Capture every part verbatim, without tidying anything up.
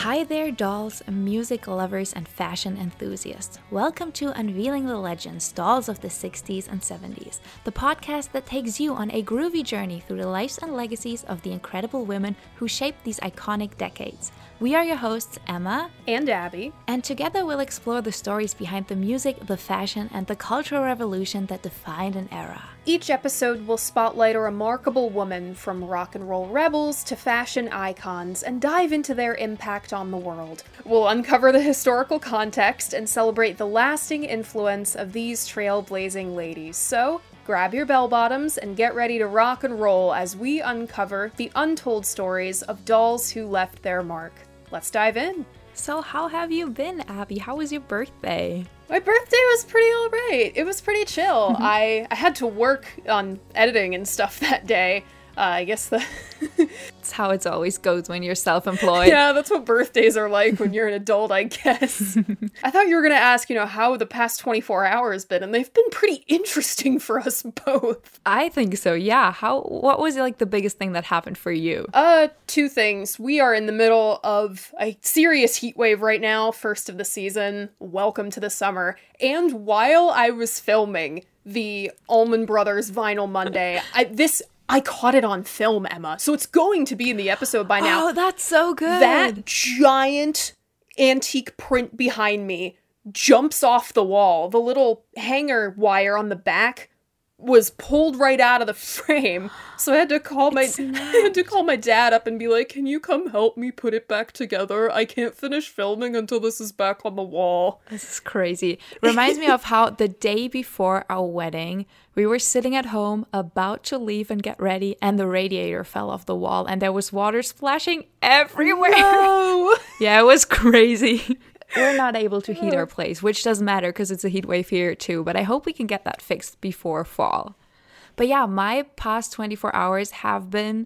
Hi there, dolls, music lovers, and fashion enthusiasts. Welcome to Unveiling the Legends, Dolls of the sixties and seventies, the podcast that takes you on a groovy journey through the lives and legacies of the incredible women who shaped these iconic decades. We are your hosts, Emma and Abby, and together we'll explore the stories behind the music, the fashion, and the cultural revolution that defined an era. Each episode will spotlight a remarkable woman, from rock and roll rebels to fashion icons, and dive into their impact on the world. We'll uncover the historical context and celebrate the lasting influence of these trailblazing ladies. So, grab your bell-bottoms and get ready to rock and roll as we uncover the untold stories of dolls who left their mark. Let's dive in. So how have you been, Abby? How was your birthday? My birthday was pretty alright. It was pretty chill. Mm-hmm. I, I had to work on editing and stuff that day. Uh, I guess the... That's how it always goes when you're self-employed. Yeah, that's what birthdays are like when you're an adult, I guess. I thought you were going to ask, you know, how the past twenty-four hours been, and they've been pretty interesting for us both. I think so, yeah. How? What was, like, the biggest thing that happened for you? Uh, two things. We are in the middle of a serious heat wave right now, first of the season. Welcome to the summer. And while I was filming the Allman Brothers Vinyl Monday, I, this... I caught it on film, Emma, so it's going to be in the episode by now. Oh, that's so good. That giant antique print behind me jumps off the wall. The little hanger wire on the back was pulled right out of the frame, so I had to call my I had to call my dad up and be like, "Can you come help me put it back together? I can't finish filming until this is back on the wall." This is crazy. Reminds me of how the day before our wedding, we were sitting at home about to leave and get ready, and the radiator fell off the wall, and there was water splashing everywhere. No. Yeah, it was crazy. We're not able to heat our place, which doesn't matter because it's a heat wave here too, but I hope we can get that fixed before fall. But yeah, my past twenty-four hours have been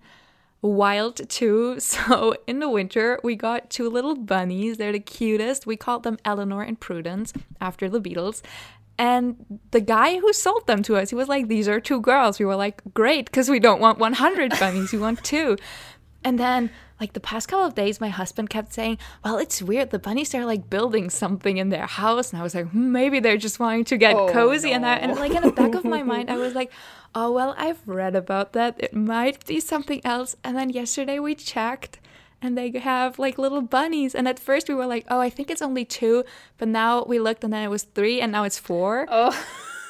wild too. So in the winter, we got two little bunnies. They're the cutest. We called them Eleanor and Prudence after the Beatles. And the guy who sold them to us, he was like, "These are two girls." We were like, "Great, because we don't want one hundred bunnies, we want two." And then, like, the past couple of days, my husband kept saying, "Well, it's weird. The bunnies are, like, building something in their house." And I was like, hmm, maybe they're just wanting to get oh, cozy. No. And, I, and, like, in the back of my mind, I was like, oh, well, I've read about that. It might be something else. And then yesterday we checked, and they have, like, little bunnies. And at first we were like, oh, I think it's only two. But now we looked, and then it was three, and now it's four. Oh.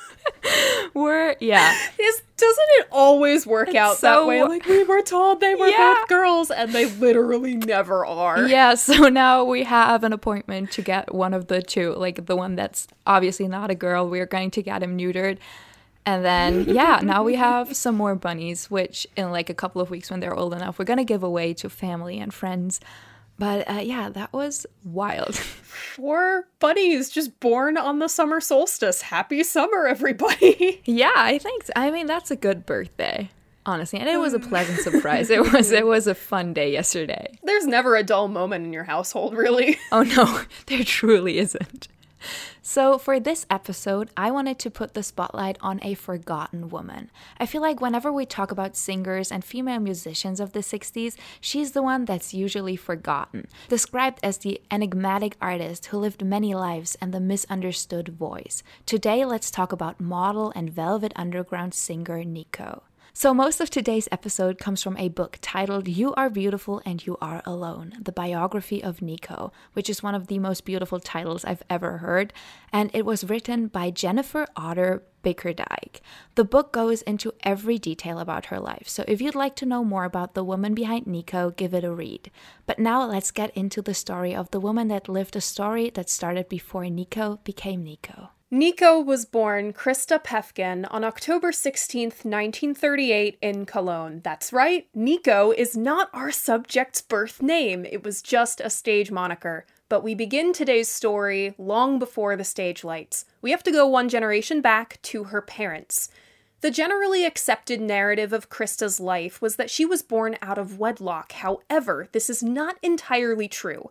We're, yeah. Is, doesn't it always work It's out so, that way? Like, we were told they were yeah. both girls, and they literally never are. Yeah, so now we have an appointment to get one of the two, like the one that's obviously not a girl. We're going to get him neutered. And then, yeah, now we have some more bunnies, which in like a couple of weeks when they're old enough, we're going to give away to family and friends. But uh, yeah, that was wild. Four bunnies just born on the summer solstice. Happy summer, everybody. Yeah, I think so. I mean, that's a good birthday, honestly. And it was a pleasant surprise. It was it was a fun day yesterday. There's never a dull moment in your household, really. Oh no, there truly isn't. So for this episode, I wanted to put the spotlight on a forgotten woman. I feel like whenever we talk about singers and female musicians of the sixties, she's the one that's usually forgotten, described as the enigmatic artist who lived many lives and the misunderstood voice. Today, let's talk about model and Velvet Underground singer Nico. So most of today's episode comes from a book titled You Are Beautiful and You Are Alone, the biography of Nico, which is one of the most beautiful titles I've ever heard, and it was written by Jennifer Otter Bickerdike. The book goes into every detail about her life, so if you'd like to know more about the woman behind Nico, give it a read. But now let's get into the story of the woman that lived a story that started before Nico became Nico. Nico was born Krista Pefkin on October sixteenth, nineteen thirty-eight in Cologne. That's right, Nico is not our subject's birth name. It was just a stage moniker. But we begin today's story long before the stage lights. We have to go one generation back to her parents. The generally accepted narrative of Krista's life was that she was born out of wedlock. However, this is not entirely true.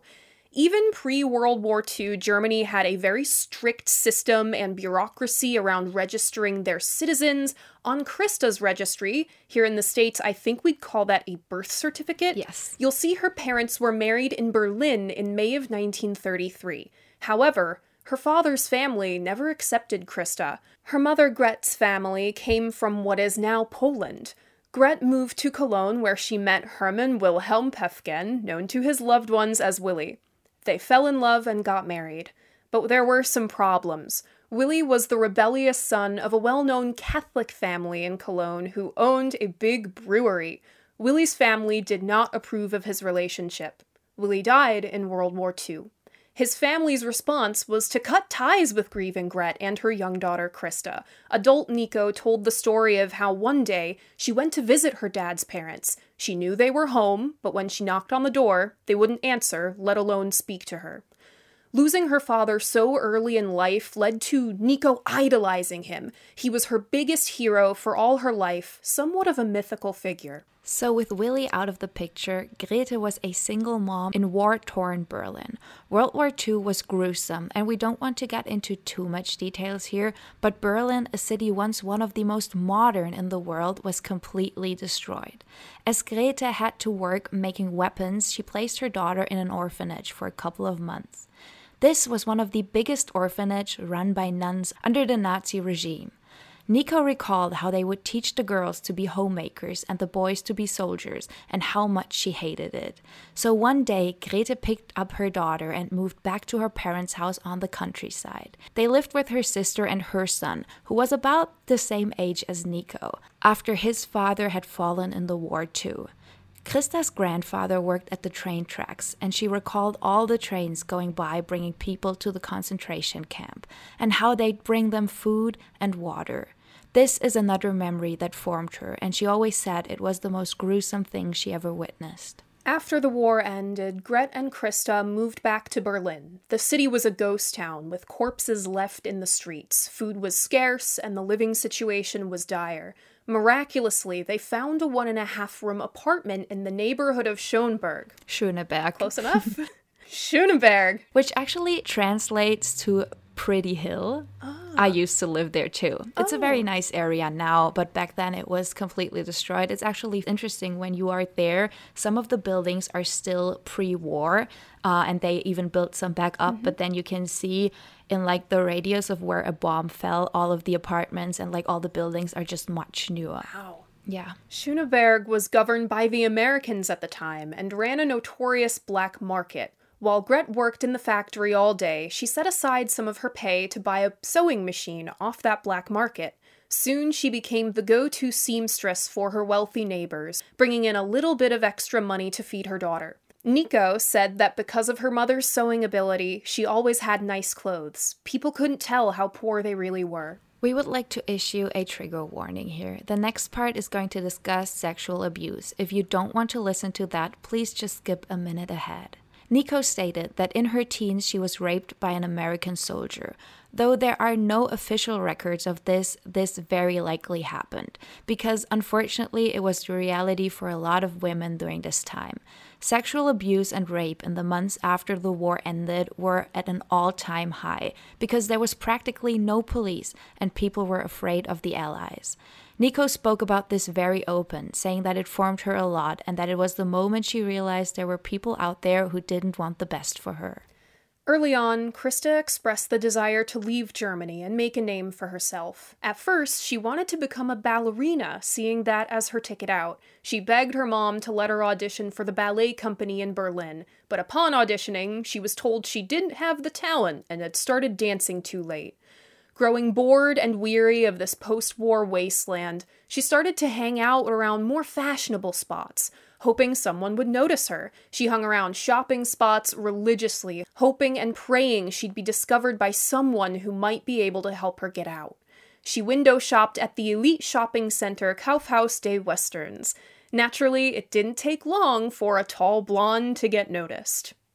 Even pre-World War Two, Germany had a very strict system and bureaucracy around registering their citizens. On Krista's registry, here in the States, I think we'd call that a birth certificate. Yes. You'll see her parents were married in Berlin in May of nineteen thirty-three. However, her father's family never accepted Krista. Her mother Gret's family came from what is now Poland. Gret moved to Cologne, where she met Hermann Wilhelm Pefgen, known to his loved ones as Willy. They fell in love and got married. But there were some problems. Willy was the rebellious son of a well-known Catholic family in Cologne who owned a big brewery. Willy's family did not approve of his relationship. Willy died in World War Two. His family's response was to cut ties with grieving Gret and her young daughter Krista. Adult Nico told the story of how one day she went to visit her dad's parents. She knew they were home, but when she knocked on the door, they wouldn't answer, let alone speak to her. Losing her father so early in life led to Nico idolizing him. He was her biggest hero for all her life, somewhat of a mythical figure. So with Willy out of the picture, Grete was a single mom in war-torn Berlin. World War Two was gruesome, and we don't want to get into too much details here, but Berlin, a city once one of the most modern in the world, was completely destroyed. As Grete had to work making weapons, she placed her daughter in an orphanage for a couple of months. This was one of the biggest orphanages run by nuns under the Nazi regime. Nico recalled how they would teach the girls to be homemakers and the boys to be soldiers, and how much she hated it. So one day, Grete picked up her daughter and moved back to her parents' house on the countryside. They lived with her sister and her son, who was about the same age as Nico, after his father had fallen in the war too. Krista's grandfather worked at the train tracks, and she recalled all the trains going by bringing people to the concentration camp, and how they'd bring them food and water. This is another memory that formed her, and she always said it was the most gruesome thing she ever witnessed. After the war ended, Gret and Krista moved back to Berlin. The city was a ghost town, with corpses left in the streets. Food was scarce, and the living situation was dire. Miraculously, they found a one-and-a-half room apartment in the neighborhood of Schöneberg. Schöneberg. Close enough. Schöneberg. Which actually translates to Pretty Hill. Oh. I used to live there too. It's oh. a very nice area now, but back then it was completely destroyed. It's actually interesting when you are there. Some of the buildings are still pre-war, uh, and they even built some back up, mm-hmm. but then you can see in like the radius of where a bomb fell, all of the apartments and like all the buildings are just much newer. Wow. Yeah. Schöneberg was governed by the Americans at the time and ran a notorious black market. While Gret worked in the factory all day, she set aside some of her pay to buy a sewing machine off that black market. Soon she became the go-to seamstress for her wealthy neighbors, bringing in a little bit of extra money to feed her daughter. Nico said that because of her mother's sewing ability, she always had nice clothes. People couldn't tell how poor they really were. We would like to issue a trigger warning here. The next part is going to discuss sexual abuse. If you don't want to listen to that, please just skip a minute ahead. Nico stated that in her teens she was raped by an American soldier. Though there are no official records of this, this very likely happened, because unfortunately it was the reality for a lot of women during this time. Sexual abuse and rape in the months after the war ended were at an all-time high, because there was practically no police and people were afraid of the Allies. Nico spoke about this very open, saying that it formed her a lot and that it was the moment she realized there were people out there who didn't want the best for her. Early on, Krista expressed the desire to leave Germany and make a name for herself. At first, she wanted to become a ballerina, seeing that as her ticket out. She begged her mom to let her audition for the ballet company in Berlin, but upon auditioning, she was told she didn't have the talent and had started dancing too late. Growing bored and weary of this post-war wasteland, she started to hang out around more fashionable spots, hoping someone would notice her. She hung around shopping spots religiously, hoping and praying she'd be discovered by someone who might be able to help her get out. She window shopped at the elite shopping center Kaufhaus des Westerns. Naturally, it didn't take long for a tall blonde to get noticed.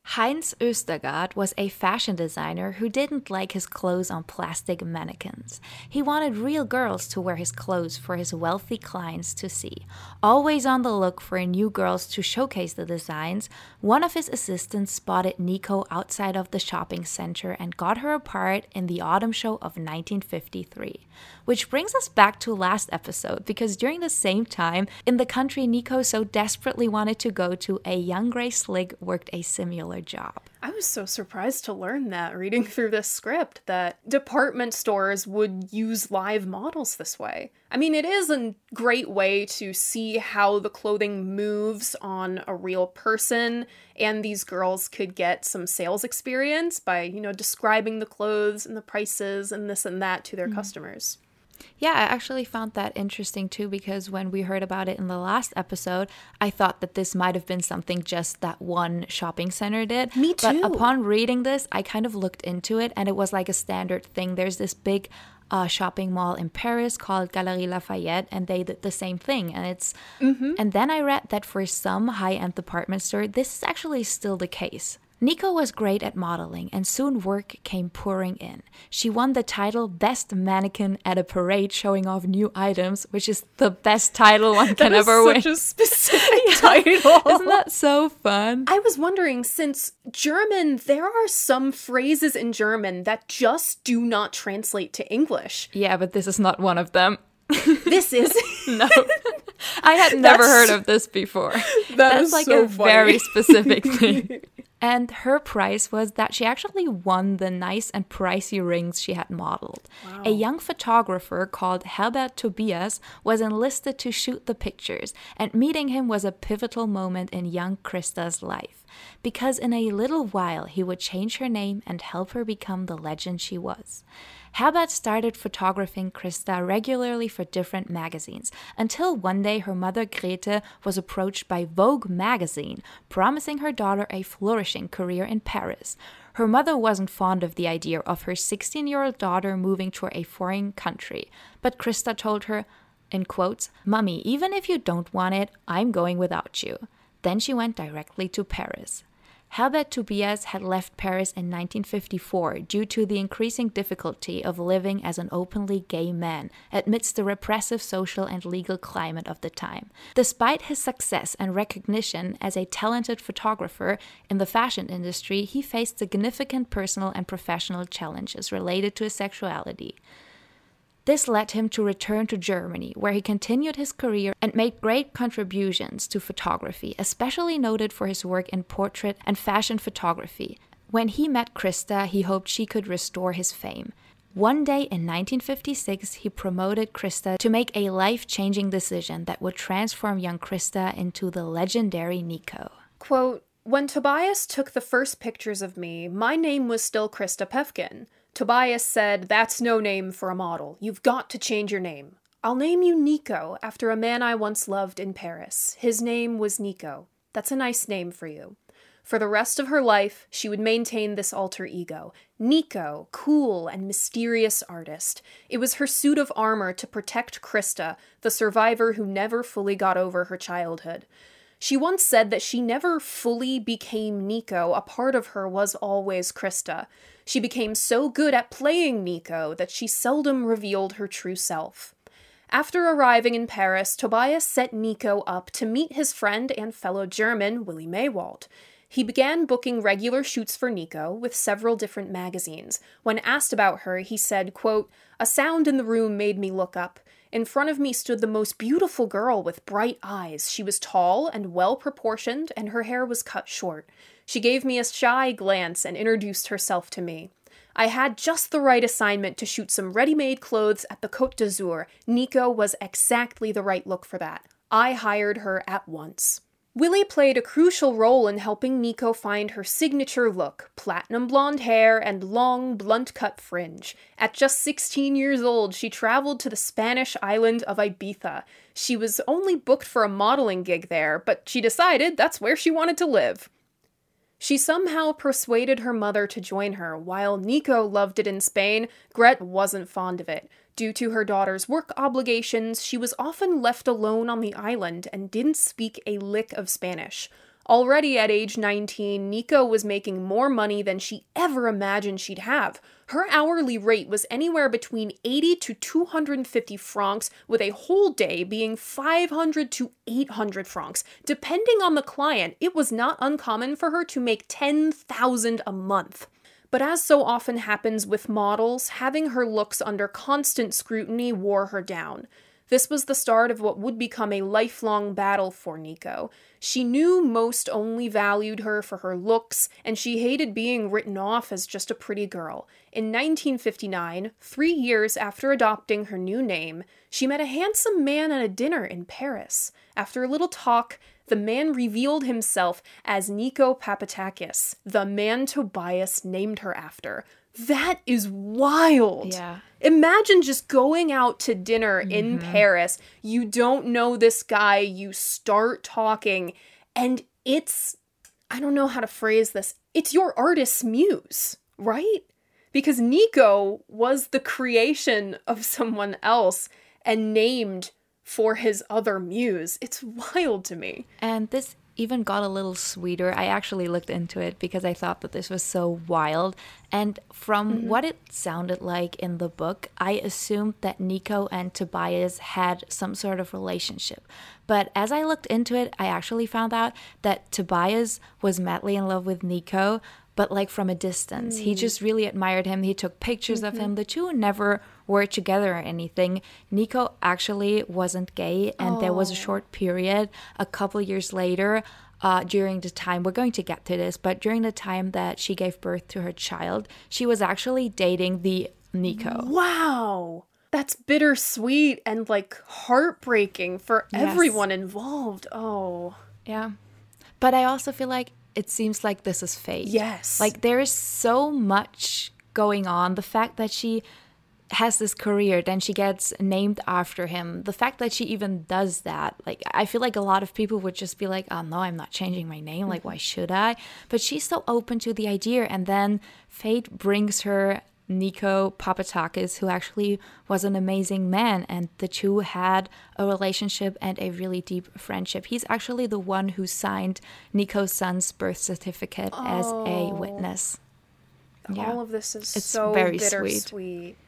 Heinz Östergaard was a fashion designer who didn't like his clothes on plastic mannequins. He wanted real girls to wear his clothes for his wealthy clients to see. Always on the look for new girls to showcase the designs, one of his assistants spotted Nico outside of the shopping center and got her apart in the autumn show of nineteen fifty-three. Which brings us back to last episode, because during the same time, in the country Nico so desperately wanted to go to, a young Grace Sligg worked a similar job. I was so surprised to learn that reading through this script, that department stores would use live models this way. I mean, it is a great way to see how the clothing moves on a real person, and these girls could get some sales experience by, you know, describing the clothes and the prices and this and that to their mm-hmm. customers. Yeah, I actually found that interesting too, because when we heard about it in the last episode, I thought that this might have been something just that one shopping center did. Me too. But upon reading this, I kind of looked into it, and it was like a standard thing. There's this big uh, shopping mall in Paris called Galeries Lafayette, and they did the same thing. And it's mm-hmm. and then I read that for some high-end department store, this is actually still the case. Nico was great at modeling, and soon work came pouring in. She won the title Best Mannequin at a parade showing off new items, which is the best title one can ever win. That is such a specific yeah. title. Isn't that so fun? I was wondering, since German, there are some phrases in German that just do not translate to English. Yeah, but this is not one of them. This is? No. I had never That's... heard of this before. That That's is like so a funny. very specific thing. And her prize was that she actually won the nice and pricey rings she had modeled. Wow. A young photographer called Herbert Tobias was enlisted to shoot the pictures, and meeting him was a pivotal moment in young Christa's life, because in a little while he would change her name and help her become the legend she was. Herbert started photographing Christa regularly for different magazines, until one day her mother Grete was approached by Vogue magazine, promising her daughter a flourishing career in Paris. Her mother wasn't fond of the idea of her sixteen-year-old daughter moving to a foreign country, but Christa told her, in quotes, "Mummy, even if you don't want it, I'm going without you." Then she went directly to Paris. Herbert Tobias had left Paris in nineteen fifty-four due to the increasing difficulty of living as an openly gay man amidst the repressive social and legal climate of the time. Despite his success and recognition as a talented photographer in the fashion industry, he faced significant personal and professional challenges related to his sexuality. This led him to return to Germany, where he continued his career and made great contributions to photography, especially noted for his work in portrait and fashion photography. When he met Christa, he hoped she could restore his fame. One day in nineteen fifty-six, he promoted Christa to make a life-changing decision that would transform young Christa into the legendary Nico. Quote, "When Tobias took the first pictures of me, my name was still Christa Päffgen. Tobias said, 'That's no name for a model. You've got to change your name. I'll name you Nico, after a man I once loved in Paris. His name was Nico. That's a nice name for you.' For the rest of her life, she would maintain this alter ego. Nico, cool and mysterious artist. It was her suit of armor to protect Christa, the survivor who never fully got over her childhood. She once said that she never fully became Nico. A part of her was always Christa. She became so good at playing Nico that she seldom revealed her true self. After arriving in Paris, Tobias set Nico up to meet his friend and fellow German, Willy Maywald. He began booking regular shoots for Nico with several different magazines. When asked about her, he said, quote, "A sound in the room made me look up. In front of me stood the most beautiful girl with bright eyes. She was tall and well-proportioned, and her hair was cut short. She gave me a shy glance and introduced herself to me. I had just the right assignment to shoot some ready-made clothes at the Côte d'Azur. Nico was exactly the right look for that. I hired her at once." Willy played a crucial role in helping Nico find her signature look, platinum blonde hair and long, blunt-cut fringe. At just sixteen years old, she traveled to the Spanish island of Ibiza. She was only booked for a modeling gig there, but she decided that's where she wanted to live. She somehow persuaded her mother to join her. While Nico loved it in Spain, Grete wasn't fond of it. Due to her daughter's work obligations, she was often left alone on the island and didn't speak a lick of Spanish. Already at age nineteen, Nico was making more money than she ever imagined she'd have. Her hourly rate was anywhere between eighty to two hundred fifty francs, with a whole day being five hundred to eight hundred francs. Depending on the client, it was not uncommon for her to make ten thousand a month. But as so often happens with models, having her looks under constant scrutiny wore her down. This was the start of what would become a lifelong battle for Nico. She knew most only valued her for her looks, and she hated being written off as just a pretty girl. In nineteen fifty-nine, three years after adopting her new name, she met a handsome man at a dinner in Paris. After a little talk, the man revealed himself as Nico Papatakis, the man Tobias named her after. That is wild. Yeah. Imagine just going out to dinner mm-hmm. in Paris. You don't know this guy. You start talking, and it's, I don't know how to phrase this. It's your artist's muse, right? Because Nico was the creation of someone else and named for his other muse. It's wild to me. And this even got a little sweeter. I actually looked into it because I thought that this was so wild. And from mm-hmm. what it sounded like in the book, I assumed that Nico and Tobias had some sort of relationship. But as I looked into it, I actually found out that Tobias was madly in love with Nico, but like from a distance. Mm. He just really admired him. He took pictures mm-hmm. of him. The two never were together or anything. Nico actually wasn't gay, and oh. there was a short period a couple years later uh, during the time, we're going to get to this, but during the time that she gave birth to her child, she was actually dating the Nico. Wow. That's bittersweet and like heartbreaking for yes. everyone involved. Oh. Yeah. But I also feel like it seems like this is fate. Yes. Like there is so much going on. The fact that she has this career, then she gets named after him. The fact that she even does that, like I feel like a lot of people would just be like, oh no, I'm not changing my name. Like, why should I? But she's so open to the idea. And then fate brings her Nico Papatakis, who actually was an amazing man, and the two had a relationship and a really deep friendship. He's actually the one who signed Nico's son's birth certificate oh. as a witness. Yeah. All of this is it's so very bittersweet. Sweet.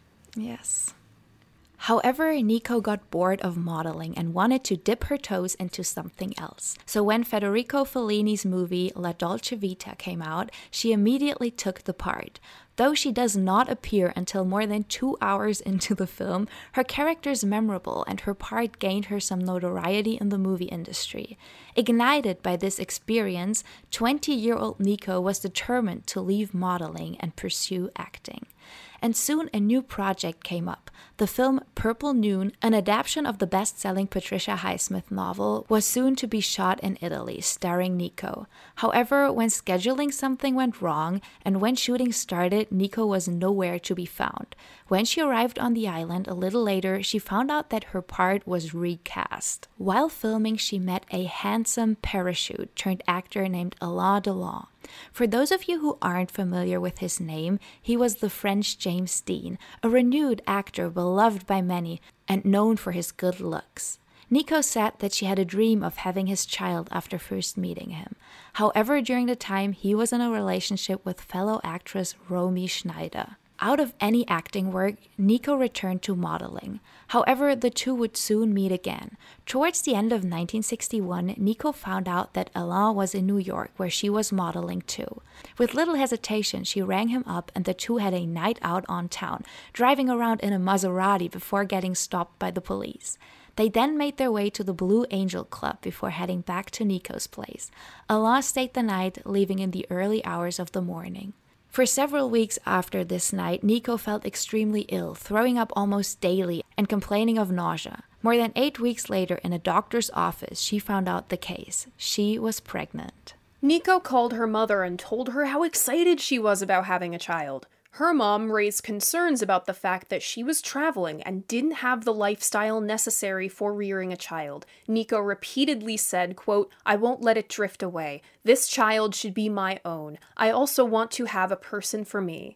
Yes. However, Nico got bored of modeling and wanted to dip her toes into something else. So when Federico Fellini's movie La Dolce Vita came out, she immediately took the part. Though she does not appear until more than two hours into the film, her character is memorable and her part gained her some notoriety in the movie industry. Ignited by this experience, twenty-year-old Nico was determined to leave modeling and pursue acting. And soon a new project came up. The film Purple Noon, an adaptation of the best-selling Patricia Highsmith novel, was soon to be shot in Italy, starring Nico. However, when scheduling something went wrong, and when shooting started, Nico was nowhere to be found. When she arrived on the island a little later, she found out that her part was recast. While filming, she met a handsome parachute-turned actor named Alain Delon. For those of you who aren't familiar with his name, he was the French James Dean, a renewed actor beloved by many and known for his good looks. Nico said that she had a dream of having his child after first meeting him. However, during the time, he was in a relationship with fellow actress Romy Schneider. Out of any acting work, Nico returned to modeling. However, the two would soon meet again. Towards the end of nineteen sixty-one, Nico found out that Alain was in New York, where she was modeling too. With little hesitation, she rang him up and the two had a night out on town, driving around in a Maserati before getting stopped by the police. They then made their way to the Blue Angel Club before heading back to Nico's place. Alain stayed the night, leaving in the early hours of the morning. For several weeks after this night, Nico felt extremely ill, throwing up almost daily and complaining of nausea. More than eight weeks later, in a doctor's office, she found out the case. She was pregnant. Nico called her mother and told her how excited she was about having a child. Her mom raised concerns about the fact that she was traveling and didn't have the lifestyle necessary for rearing a child. Nico repeatedly said, quote, "I won't let it drift away. This child should be my own. I also want to have a person for me."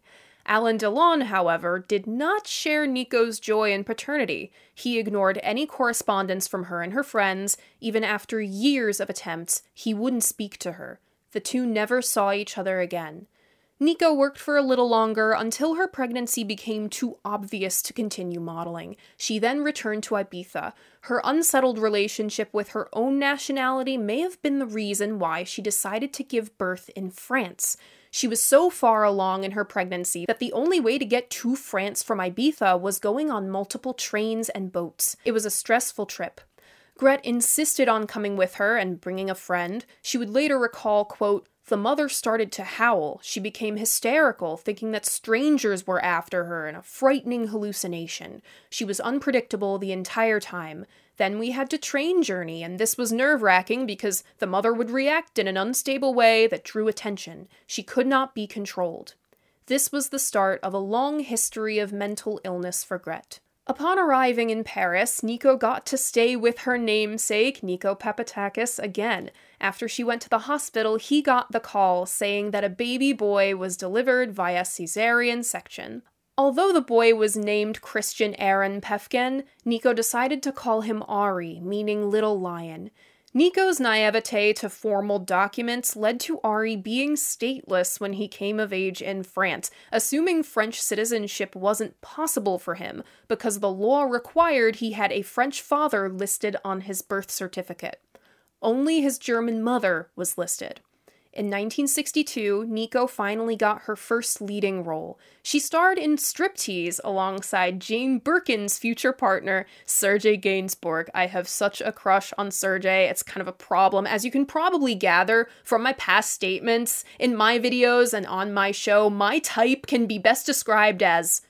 Alain Delon, however, did not share Nico's joy in paternity. He ignored any correspondence from her and her friends. Even after years of attempts, he wouldn't speak to her. The two never saw each other again. Nico worked for a little longer until her pregnancy became too obvious to continue modeling. She then returned to Ibiza. Her unsettled relationship with her own nationality may have been the reason why she decided to give birth in France. She was so far along in her pregnancy that the only way to get to France from Ibiza was going on multiple trains and boats. It was a stressful trip. Grete insisted on coming with her and bringing a friend. She would later recall, quote, "The mother started to howl. She became hysterical, thinking that strangers were after her in a frightening hallucination. She was unpredictable the entire time. Then we had to train journey, and this was nerve-wracking because the mother would react in an unstable way that drew attention. She could not be controlled." This was the start of a long history of mental illness for Grete. Upon arriving in Paris, Nico got to stay with her namesake, Nico Papatakis, again. After she went to the hospital, he got the call saying that a baby boy was delivered via cesarean section. Although the boy was named Christian Aaron Pefken, Nico decided to call him Ari, meaning little lion. Nico's naivete to formal documents led to Ari being stateless when he came of age in France, assuming French citizenship wasn't possible for him because the law required he had a French father listed on his birth certificate. Only his German mother was listed. In nineteen sixty-two, Nico finally got her first leading role. She starred in Striptease alongside Jane Birkin's future partner, Sergei Gainsbourg. I have such a crush on Sergei. It's kind of a problem. As you can probably gather from my past statements in my videos and on my show, my type can be best described as,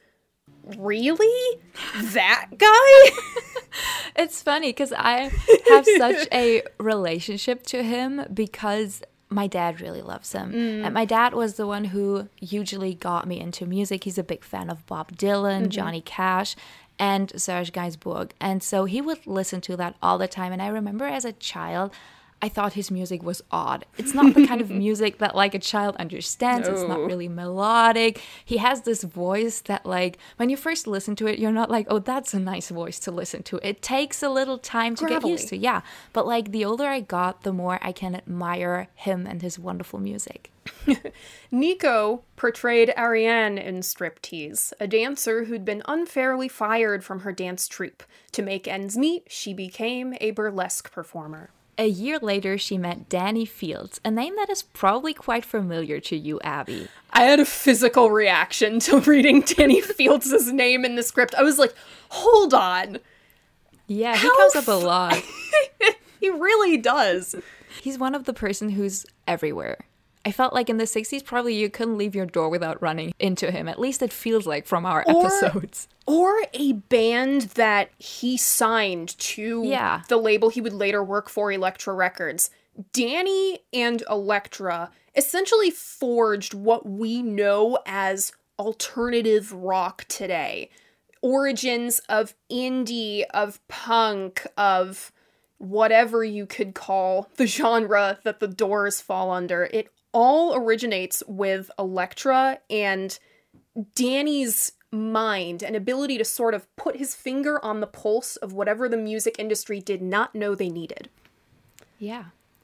really? That guy? It's funny because I have such a relationship to him because my dad really loves him. Mm. And my dad was the one who usually got me into music. He's a big fan of Bob Dylan, mm-hmm. Johnny Cash, and Serge Gainsbourg. And so he would listen to that all the time. And I remember as a child, I thought his music was odd. It's not the kind of music that like a child understands. No. It's not really melodic. He has this voice that like when you first listen to it, you're not like, oh, that's a nice voice to listen to. It takes a little time to Gravelly. Get used to. Yeah. But like the older I got, the more I can admire him and his wonderful music. Nico portrayed Ariane in Striptease, a dancer who'd been unfairly fired from her dance troupe. To make ends meet, she became a burlesque performer. A year later, she met Danny Fields, a name that is probably quite familiar to you, Abby. I had a physical reaction to reading Danny Fields' name in the script. I was like, hold on. Yeah, he How comes up a lot. He really does. He's one of the person who's everywhere. I felt like in the sixties, probably you couldn't leave your door without running into him. At least it feels like from our or, episodes. Or a band that he signed to yeah. the label he would later work for, Elektra Records. Danny and Elektra essentially forged what we know as alternative rock today. Origins of indie, of punk, of whatever you could call the genre that the Doors fall under. It all originates with Elektra and Danny's mind and ability to sort of put his finger on the pulse of whatever the music industry did not know they needed. Yeah.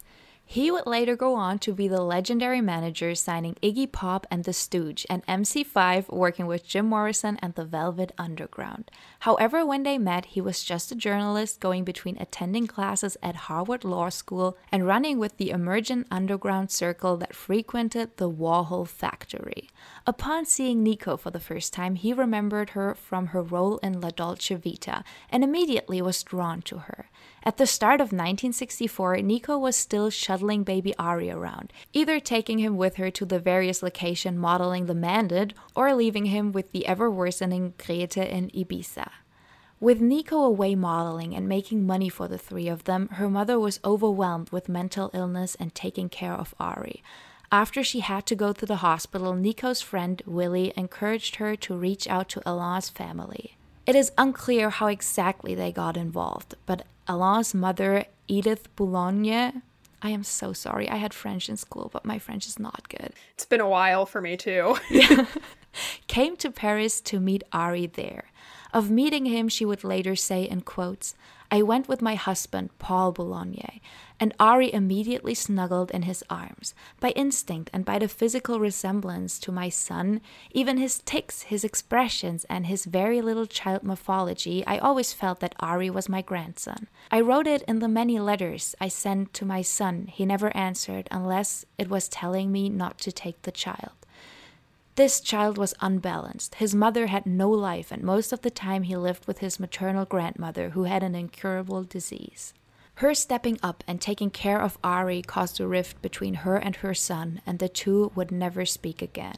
He would later go on to be the legendary manager signing Iggy Pop and The Stooges, and M C five working with Jim Morrison and the Velvet Underground. However, when they met, he was just a journalist going between attending classes at Harvard Law School and running with the emergent underground circle that frequented the Warhol factory. Upon seeing Nico for the first time, he remembered her from her role in La Dolce Vita and immediately was drawn to her. At the start of nineteen sixty-four, Nico was still shuttling baby Ari around, either taking him with her to the various locations modeling the man did, or leaving him with the ever-worsening Grete in Ibiza. With Nico away modeling and making money for the three of them, her mother was overwhelmed with mental illness and taking care of Ari. After she had to go to the hospital, Nico's friend Willie encouraged her to reach out to Alain's family. It is unclear how exactly they got involved, but Alain's mother, Edith Boulogne, I am so sorry. I had French in school, but my French is not good. It's been a while for me too. Yeah. Came to Paris to meet Ari there. Of meeting him, she would later say in quotes, "I went with my husband, Paul Boulogne, and Ari immediately snuggled in his arms. By instinct and by the physical resemblance to my son, even his tics, his expressions, and his very little child morphology, I always felt that Ari was my grandson. I wrote it in the many letters I sent to my son. He never answered unless it was telling me not to take the child. This child was unbalanced. His mother had no life, and most of the time he lived with his maternal grandmother, who had an incurable disease. Her stepping up and taking care of Ari caused a rift between her and her son, and the two would never speak again.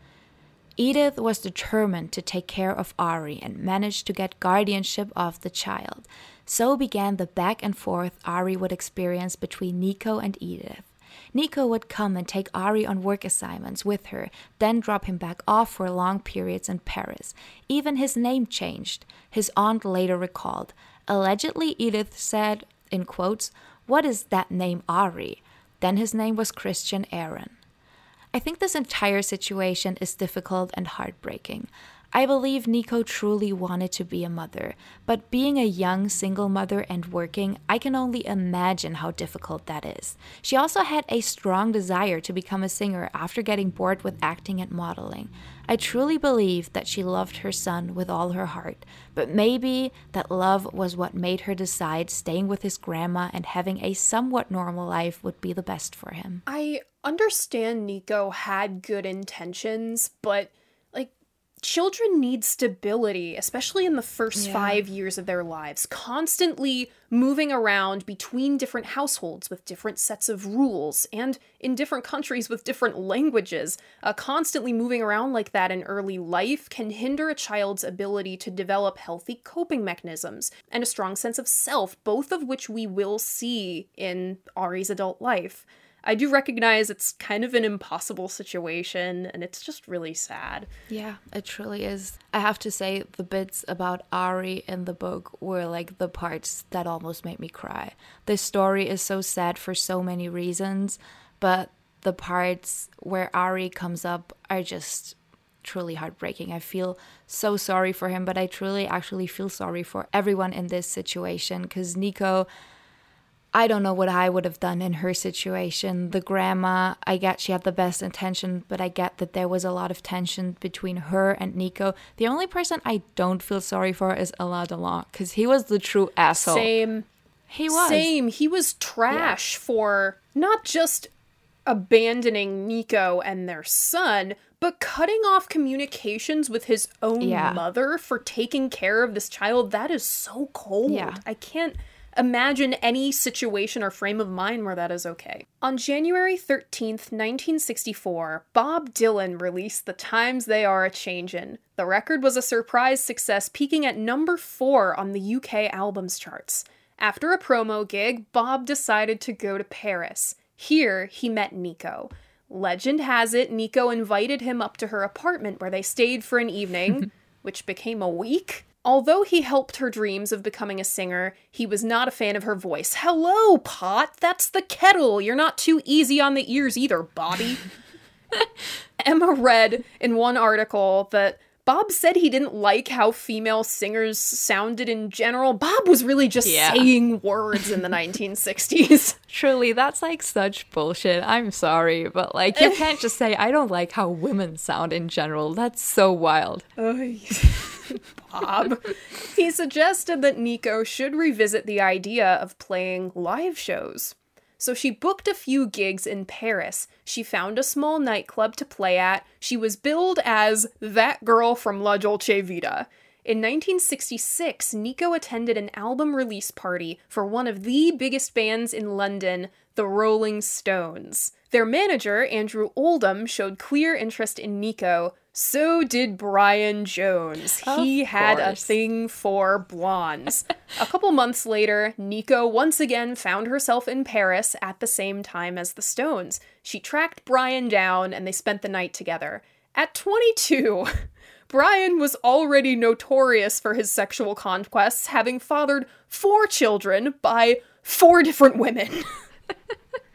Edith was determined to take care of Ari and managed to get guardianship of the child. So began the back and forth Ari would experience between Nico and Edith. Nico would come and take Ari on work assignments with her, then drop him back off for long periods in Paris. Even his name changed, his aunt later recalled. Allegedly, Edith said, in quotes, "What is that name Ari?" Then his name was Christian Aaron. I think this entire situation is difficult and heartbreaking. I believe Nico truly wanted to be a mother, but being a young single mother and working, I can only imagine how difficult that is. She also had a strong desire to become a singer after getting bored with acting and modeling. I truly believe that she loved her son with all her heart, but maybe that love was what made her decide staying with his grandma and having a somewhat normal life would be the best for him. I understand Nico had good intentions, but children need stability, especially in the first yeah. five years of their lives, constantly moving around between different households with different sets of rules and in different countries with different languages. Uh, constantly moving around like that in early life can hinder a child's ability to develop healthy coping mechanisms and a strong sense of self, both of which we will see in Ari's adult life. I do recognize it's kind of an impossible situation, and it's just really sad. Yeah, it truly is. I have to say, the bits about Ari in the book were like the parts that almost made me cry. This story is so sad for so many reasons, but the parts where Ari comes up are just truly heartbreaking. I feel so sorry for him, but I truly actually feel sorry for everyone in this situation, because Nico, I don't know what I would have done in her situation. The grandma, I get she had the best intention, but I get that there was a lot of tension between her and Nico. The only person I don't feel sorry for is Alain Delon, because he was the true asshole. Same. He was. Same. He was trash yeah. for not just abandoning Nico and their son, but cutting off communications with his own yeah. mother for taking care of this child. That is so cold. Yeah. I can't imagine any situation or frame of mind where that is okay. On January thirteenth, nineteen sixty-four, Bob Dylan released The Times They Are A-Changin'. The record was a surprise success, peaking at number four on the U K albums charts. After a promo gig, Bob decided to go to Paris. Here, he met Nico. Legend has it, Nico invited him up to her apartment where they stayed for an evening, which became a week. Although he helped her dreams of becoming a singer, he was not a fan of her voice. Hello, pot! That's the kettle! You're not too easy on the ears either, Bobby. Emma read in one article that Bob said he didn't like how female singers sounded in general. Bob was really just yeah. saying words in the nineteen sixties. Truly, that's like such bullshit. I'm sorry, but like, you can't just say, I don't like how women sound in general. That's so wild. Oh, Bob. He suggested that Nico should revisit the idea of playing live shows. So she booked a few gigs in Paris. She found a small nightclub to play at. She was billed as that girl from La Dolce Vita. In nineteen sixty-six, Nico attended an album release party for one of the biggest bands in London, the Rolling Stones. Their manager, Andrew Oldham, showed clear interest in Nico. So did Brian Jones. Of he had course. a thing for blondes. A couple months later, Nico once again found herself in Paris at the same time as the Stones. She tracked Brian down and they spent the night together. At twenty-two, Brian was already notorious for his sexual conquests, having fathered four children by four different women.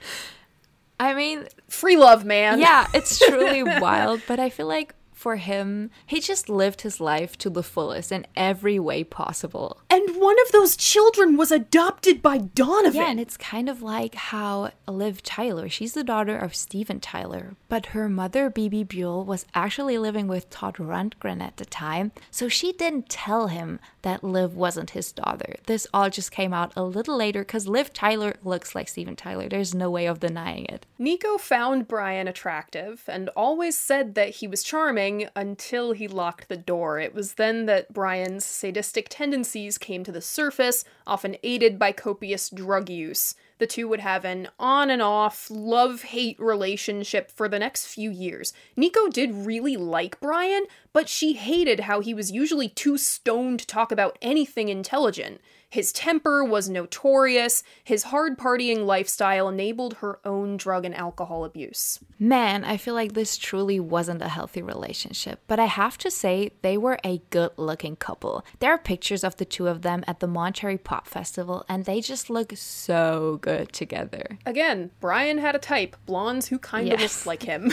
I mean, free love, man. Yeah, it's truly wild, but I feel like for him, he just lived his life to the fullest in every way possible. And one of those children was adopted by Donovan. Yeah, and it's kind of like how Liv Tyler, she's the daughter of Steven Tyler, but her mother, Bebe Buell, was actually living with Todd Rundgren at the time, so she didn't tell him that Liv wasn't his daughter. This all just came out a little later because Liv Tyler looks like Steven Tyler. There's no way of denying it. Nico found Brian attractive and always said that he was charming until he locked the door. It was then that Brian's sadistic tendencies came to the surface, often aided by copious drug use. The two would have an on and off love-hate relationship for the next few years. Nico did really like Brian, but she hated how he was usually too stoned to talk about anything intelligent. His temper was notorious. His hard partying lifestyle enabled her own drug and alcohol abuse. Man, I feel like this truly wasn't a healthy relationship, but I have to say they were a good-looking couple. There are pictures of the two of them at the Monterey Pop Festival, and they just look so good together. Again, Brian had a type, blondes who kind of Yes. looked like him.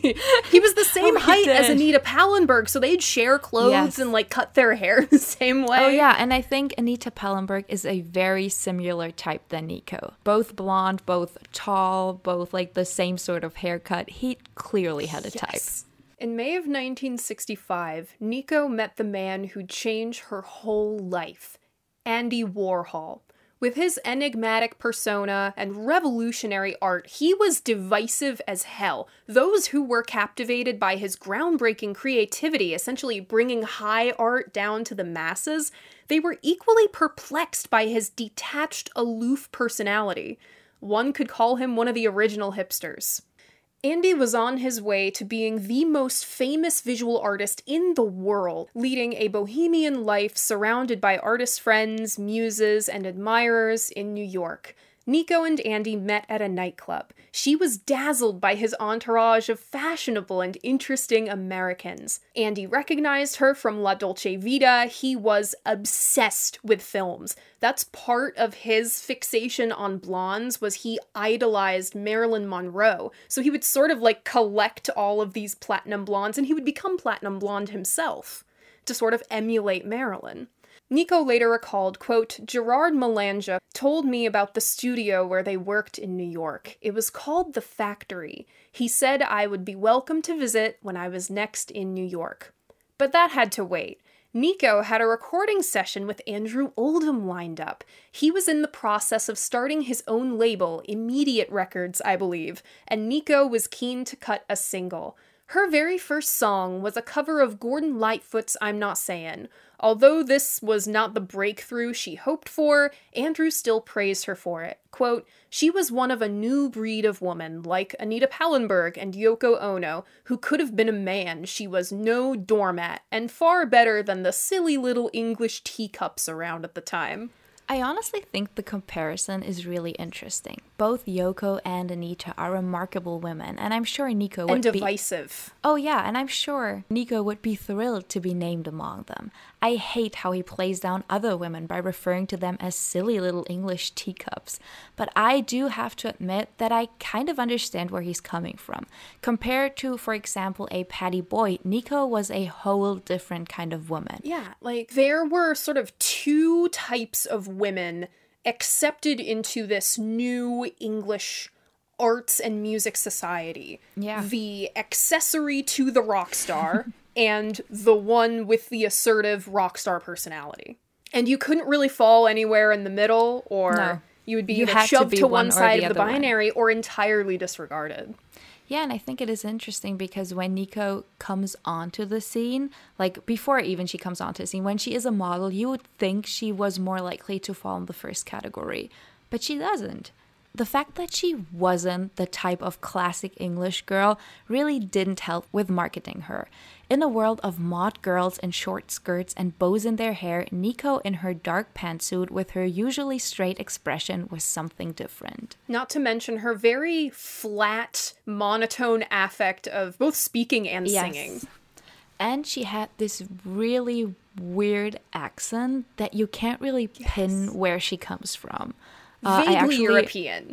He was the same Oh, he height as did. Anita Pallenberg, so they'd share clothes Yes. and like cut their hair the same way. Oh yeah, and I think Anita Pallenberg is a very similar type than Nico. Both blonde, both tall, both like the same sort of haircut. He clearly had a type. Yes. In May of nineteen sixty-five, Nico met the man who'd change her whole life, Andy Warhol. With his enigmatic persona and revolutionary art, he was divisive as hell. Those who were captivated by his groundbreaking creativity, essentially bringing high art down to the masses, they were equally perplexed by his detached, aloof personality. One could call him one of the original hipsters. Andy was on his way to being the most famous visual artist in the world, leading a bohemian life surrounded by artist friends, muses, and admirers in New York. Nico and Andy met at a nightclub. She was dazzled by his entourage of fashionable and interesting Americans. Andy recognized her from La Dolce Vita. He was obsessed with films. That's part of his fixation on blondes, was he idolized Marilyn Monroe. So he would sort of like collect all of these platinum blondes, and he would become platinum blonde himself to sort of emulate Marilyn. Nico later recalled, quote, Gerard Malanja told me about the studio where they worked in New York. It was called The Factory. He said I would be welcome to visit when I was next in New York. But that had to wait. Nico had a recording session with Andrew Oldham lined up. He was in the process of starting his own label, Immediate Records, I believe, and Nico was keen to cut a single. Her very first song was a cover of Gordon Lightfoot's I'm Not Sayin'. Although this was not the breakthrough she hoped for, Andrew still praised her for it. Quote, she was one of a new breed of woman, like Anita Pallenberg and Yoko Ono, who could have been a man. She was no doormat, and far better than the silly little English teacups around at the time. I honestly think the comparison is really interesting. Both Yoko and Anita are remarkable women, and I'm sure Nico would And be... divisive. Oh yeah, and I'm sure Nico would be thrilled to be named among them. I hate how he plays down other women by referring to them as silly little English teacups, but I do have to admit that I kind of understand where he's coming from. Compared to, for example, a Patty Boyd, Nico was a whole different kind of woman. Yeah, like, there were sort of two types of women accepted into this new English arts and music society. Yeah. The accessory to the rock star and the one with the assertive rock star personality. And you couldn't really fall anywhere in the middle, or No. you would be You either had to shoved be to one one or side the of the other one. binary or entirely disregarded. Yeah, and I think it is interesting because when Nico comes onto the scene, like before even she comes onto the scene, when she is a model, you would think she was more likely to fall in the first category, but she doesn't. The fact that she wasn't the type of classic English girl really didn't help with marketing her. In a world of mod girls in short skirts and bows in their hair, Nico in her dark pantsuit with her usually straight expression was something different. Not to mention her very flat, monotone affect of both speaking and Yes. singing. And she had this really weird accent that you can't really pin where she comes from. Uh, Vaguely I actually, European.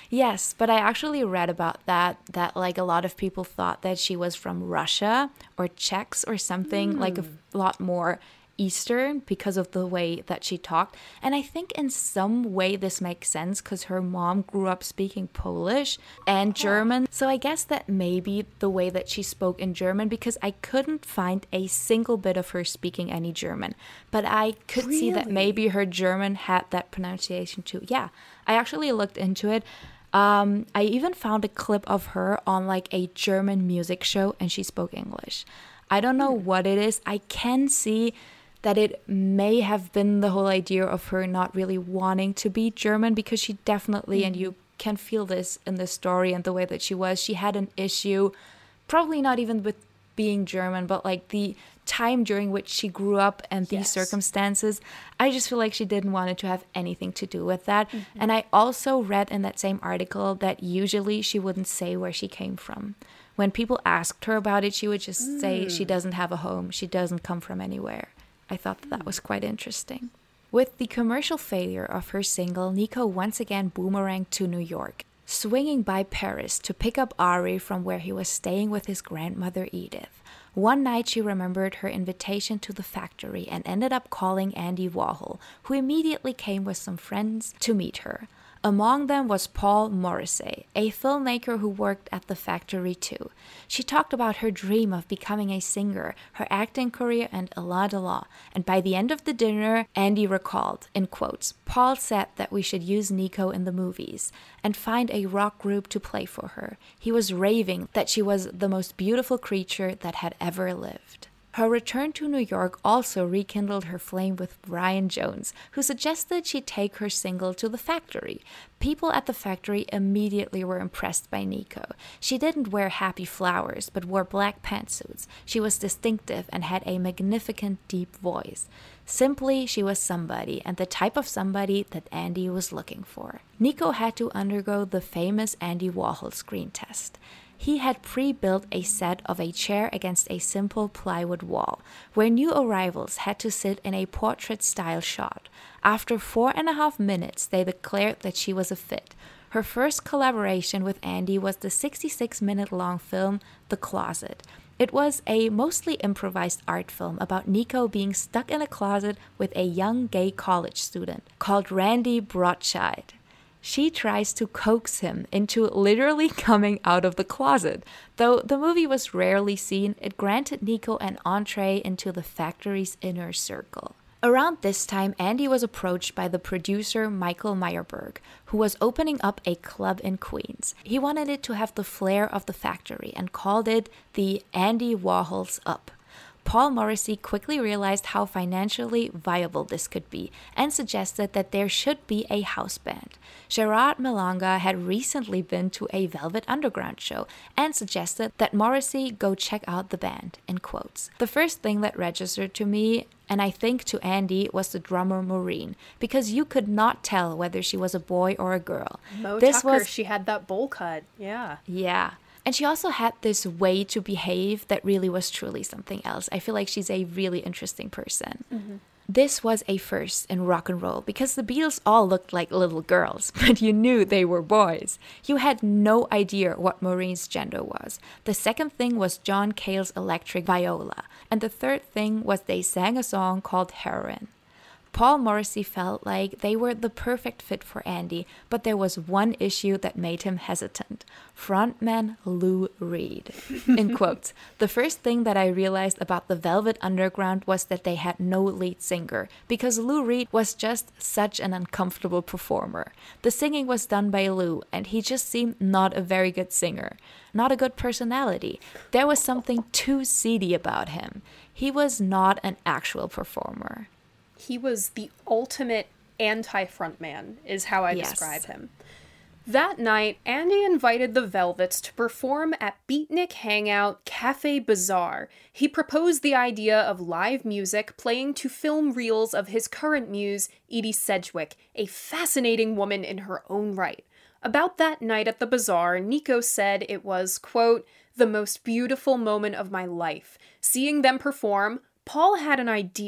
Yes, but I actually read about that, that like a lot of people thought that she was from Russia or Czechs or something, mm. like a lot more Eastern because of the way that she talked. And I think in some way this makes sense because her mom grew up speaking Polish and German. So I guess that maybe the way that she spoke in German, because I couldn't find a single bit of her speaking any German, but I could really? see that maybe her German had that pronunciation too. Yeah, I actually looked into it. Um, I even found a clip of her on like a German music show and she spoke English. I don't know hmm. what it is. I can see that it may have been the whole idea of her not really wanting to be German, because she definitely, mm. and you can feel this in the story and the way that she was, she had an issue, probably not even with being German, but like the time during which she grew up and these yes. circumstances. I just feel like she didn't want it to have anything to do with that. Mm-hmm. And I also read in that same article that usually she wouldn't say where she came from. When people asked her about it, she would just mm. say she doesn't have a home, she doesn't come from anywhere. I thought that, that was quite interesting. With the commercial failure of her single, Nico once again boomeranged to New York, swinging by Paris to pick up Ari from where he was staying with his grandmother Edith. One night she remembered her invitation to the factory and ended up calling Andy Warhol, who immediately came with some friends to meet her. Among them was Paul Morrissey, a filmmaker who worked at the factory too. She talked about her dream of becoming a singer, her acting career, and a la de la. And by the end of the dinner, Andy recalled, in quotes, Paul said that we should use Nico in the movies and find a rock group to play for her. He was raving that she was the most beautiful creature that had ever lived. Her return to New York also rekindled her flame with Brian Jones, who suggested she take her single to the factory. People at the factory immediately were impressed by Nico. She didn't wear happy flowers, but wore black pantsuits. She was distinctive and had a magnificent, deep voice. Simply, she was somebody, and the type of somebody that Andy was looking for. Nico had to undergo the famous Andy Warhol screen test. He had pre-built a set of a chair against a simple plywood wall, where new arrivals had to sit in a portrait-style shot. After four and a half minutes, they declared that she was a fit. Her first collaboration with Andy was the sixty-six minute long film, The Closet. It was a mostly improvised art film about Nico being stuck in a closet with a young gay college student called Randy Broadside. She tries to coax him into literally coming out of the closet. Though the movie was rarely seen, it granted Nico an entree into the factory's inner circle. Around this time, Andy was approached by the producer Michael Meyerberg, who was opening up a club in Queens. He wanted it to have the flair of the factory and called it the Andy Warhol's Up. Paul Morrissey quickly realized how financially viable this could be and suggested that there should be a house band. Gerard Malanga had recently been to a Velvet Underground show and suggested that Morrissey go check out the band, in quotes. The first thing that registered to me, and I think to Andy, was the drummer Maureen, because you could not tell whether she was a boy or a girl. Mo this Tucker, was... she had that bowl cut, yeah. Yeah. And she also had this way to behave that really was truly something else. I feel like she's a really interesting person. Mm-hmm. This was a first in rock and roll because the Beatles all looked like little girls, but you knew they were boys. You had no idea what Maureen's gender was. The second thing was John Cale's electric viola. And the third thing was they sang a song called Heroin. Paul Morrissey felt like they were the perfect fit for Andy, but there was one issue that made him hesitant. Frontman Lou Reed. In quotes, the first thing that I realized about the Velvet Underground was that they had no lead singer, because Lou Reed was just such an uncomfortable performer. The singing was done by Lou, and he just seemed not a very good singer. Not a good personality. There was something too seedy about him. He was not an actual performer. He was the ultimate anti-frontman, is how I yes. describe him. That night, Andy invited the Velvets to perform at Beatnik Hangout Cafe Bazaar. He proposed the idea of live music playing to film reels of his current muse, Edie Sedgwick, a fascinating woman in her own right. About that night at the bazaar, Nico said it was, quote, the most beautiful moment of my life. Seeing them perform, Paul had an idea.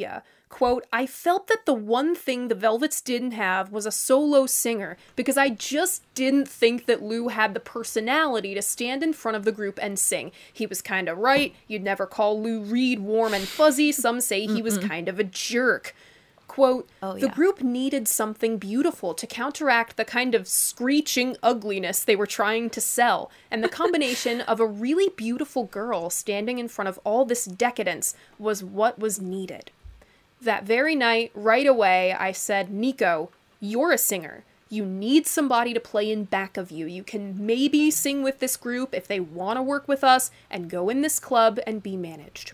Quote, I felt that the one thing the Velvets didn't have was a solo singer, because I just didn't think that Lou had the personality to stand in front of the group and sing. He was kind of right. You'd never call Lou Reed warm and fuzzy. Some say he was kind of a jerk. Quote, oh, the yeah. group needed something beautiful to counteract the kind of screeching ugliness they were trying to sell, and the combination of a really beautiful girl standing in front of all this decadence was what was needed. That very night, right away, I said, Nico, you're a singer. You need somebody to play in back of you. You can maybe sing with this group if they want to work with us and go in this club and be managed.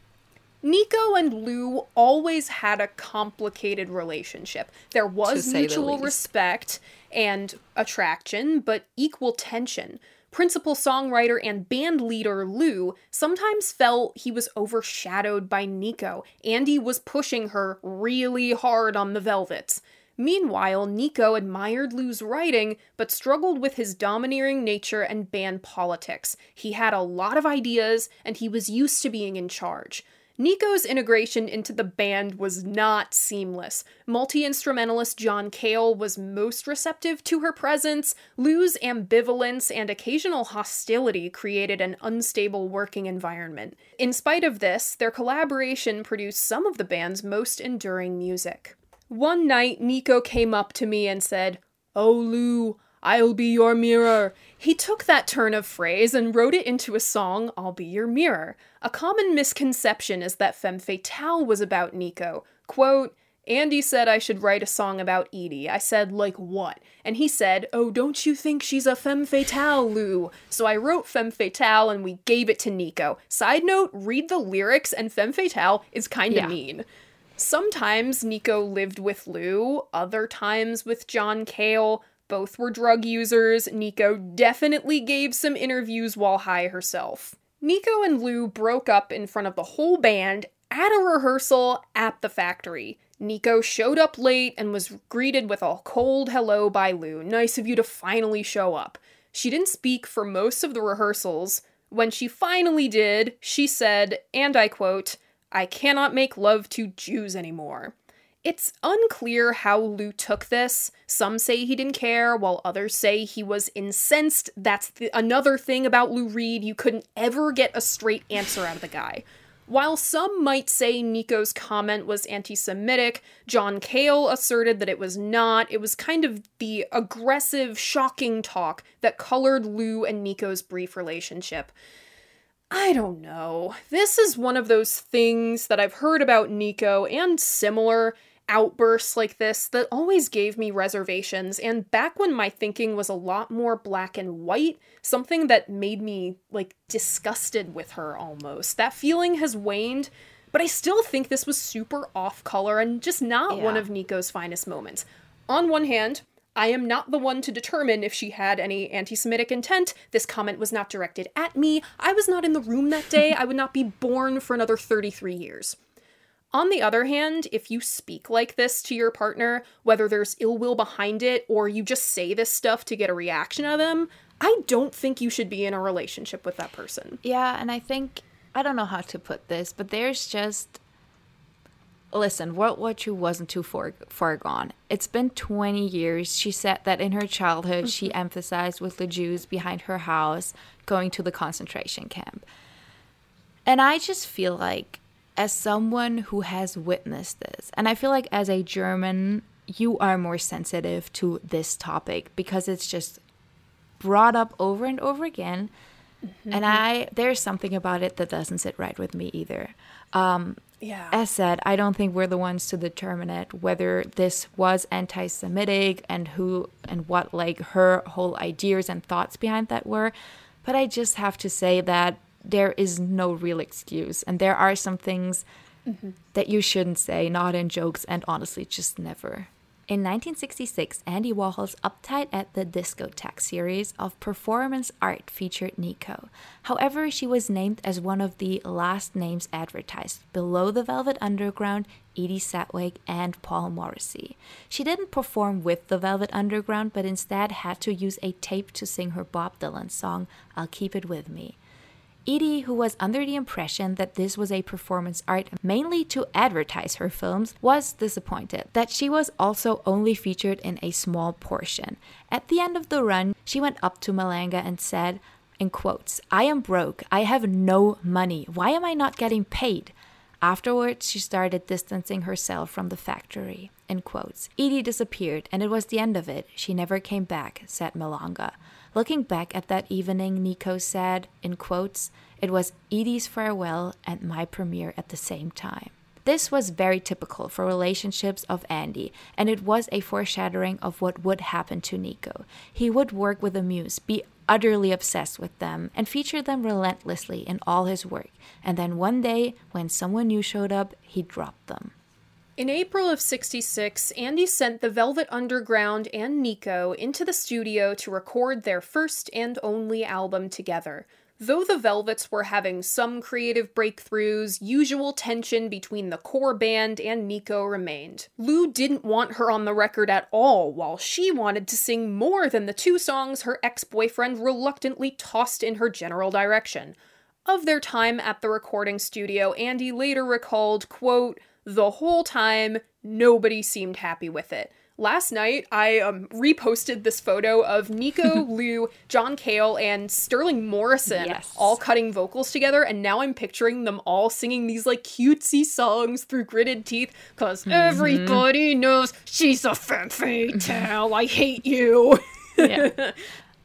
Nico and Lou always had a complicated relationship. There was mutual respect and attraction, but equal tension. Principal songwriter and band leader Lou sometimes felt he was overshadowed by Nico. Andy was pushing her really hard on the Velvets. Meanwhile, Nico admired Lou's writing, but struggled with his domineering nature and band politics. He had a lot of ideas, and he was used to being in charge. Nico's integration into the band was not seamless. Multi-instrumentalist John Cale was most receptive to her presence. Lou's ambivalence and occasional hostility created an unstable working environment. In spite of this, their collaboration produced some of the band's most enduring music. One night, Nico came up to me and said, "Oh, Lou, I'll be your mirror." He took that turn of phrase and wrote it into a song, I'll Be Your Mirror. A common misconception is that Femme Fatale was about Nico. Quote, Andy said I should write a song about Edie. I said, like what? And he said, oh, don't you think she's a femme fatale, Lou? So I wrote Femme Fatale and we gave it to Nico. Side note, read the lyrics and Femme Fatale is kinda yeah. mean. Sometimes Nico lived with Lou, other times with John Cale. Both were drug users. Nico definitely gave some interviews while high herself. Nico and Lou broke up in front of the whole band at a rehearsal at the factory. Nico showed up late and was greeted with a cold hello by Lou. Nice of you to finally show up. She didn't speak for most of the rehearsals. When she finally did, she said, and I quote, I cannot make love to Jews anymore. It's unclear how Lou took this. Some say he didn't care, while others say he was incensed. That's the, another thing about Lou Reed. You couldn't ever get a straight answer out of the guy. While some might say Nico's comment was anti-Semitic, John Cale asserted that it was not. It was kind of the aggressive, shocking talk that colored Lou and Nico's brief relationship. I don't know. This is one of those things that I've heard about Nico and similar outbursts like this that always gave me reservations, and back when my thinking was a lot more black and white, something that made me, like, disgusted with her almost. That feeling has waned, but I still think this was super off-color and just not yeah. one of Nico's finest moments. On one hand, I am not the one to determine if she had any anti-Semitic intent. This comment was not directed at me. I was not in the room that day. I would not be born for another thirty-three years. On the other hand, if you speak like this to your partner, whether there's ill will behind it or you just say this stuff to get a reaction out of them, I don't think you should be in a relationship with that person. Yeah, and I think, I don't know how to put this, but there's just, listen, World War Two wasn't too far, far gone. It's been twenty years. She said that in her childhood, mm-hmm. she emphasized with the Jews behind her house going to the concentration camp. And I just feel like, as someone who has witnessed this, and I feel like as a German, you are more sensitive to this topic because it's just brought up over and over again. Mm-hmm. And I there's something about it that doesn't sit right with me either. Um, yeah. As said, I don't think we're the ones to determine it, whether this was anti-Semitic and who and what like her whole ideas and thoughts behind that were. But I just have to say that there is no real excuse. And there are some things mm-hmm. that you shouldn't say, not in jokes, and honestly, just never. In nineteen sixty-six, Andy Warhol's Uptight at the Discotheque series of performance art featured Nico. However, she was named as one of the last names advertised, below the Velvet Underground, Edie Sedgwick, and Paul Morrissey. She didn't perform with the Velvet Underground, but instead had to use a tape to sing her Bob Dylan song, I'll Keep It With Me. Edie, who was under the impression that this was a performance art mainly to advertise her films, was disappointed that she was also only featured in a small portion. At the end of the run, she went up to Malanga and said, in quotes, "I am broke. I have no money. Why am I not getting paid?" Afterwards, she started distancing herself from the factory. In quotes, Edie disappeared, and it was the end of it. She never came back, said Malanga. Looking back at that evening, Nico said, in quotes, "It was Edie's farewell and my premiere at the same time." This was very typical for relationships of Andy, and it was a foreshadowing of what would happen to Nico. He would work with the muse, be utterly obsessed with them, and feature them relentlessly in all his work. And then one day, when someone new showed up, he dropped them. In April of sixty-six, Andy sent the Velvet Underground and Nico into the studio to record their first and only album together. Though the Velvets were having some creative breakthroughs, usual tension between the core band and Nico remained. Lou didn't want her on the record at all, while she wanted to sing more than the two songs her ex-boyfriend reluctantly tossed in her general direction. Of their time at the recording studio, Andy later recalled, quote, "The whole time, nobody seemed happy with it. Last night, I um, reposted this photo of Nico, Lou, John Cale, and Sterling Morrison yes. all cutting vocals together, and now I'm picturing them all singing these, like, cutesy songs through gritted teeth, because mm-hmm. everybody knows she's a femme fatale, I hate you." Yeah.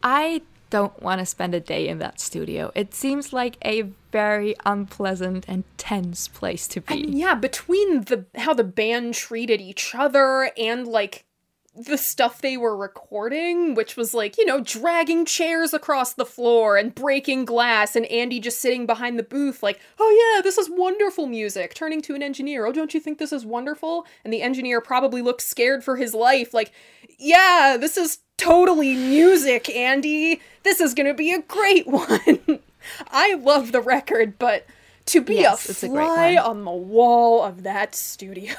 I don't want to spend a day in that studio. It seems like a very unpleasant and tense place to be. And yeah, between the how the band treated each other and, like, the stuff they were recording, which was, like, you know, dragging chairs across the floor and breaking glass, and Andy just sitting behind the booth like, "Oh yeah, this is wonderful music," turning to an engineer, "Oh, don't you think this is wonderful?" And the engineer probably looked scared for his life, like, "Yeah, this is totally music, Andy. This is gonna be a great one." I love the record, but to be yes, a fly a on the wall of that studio.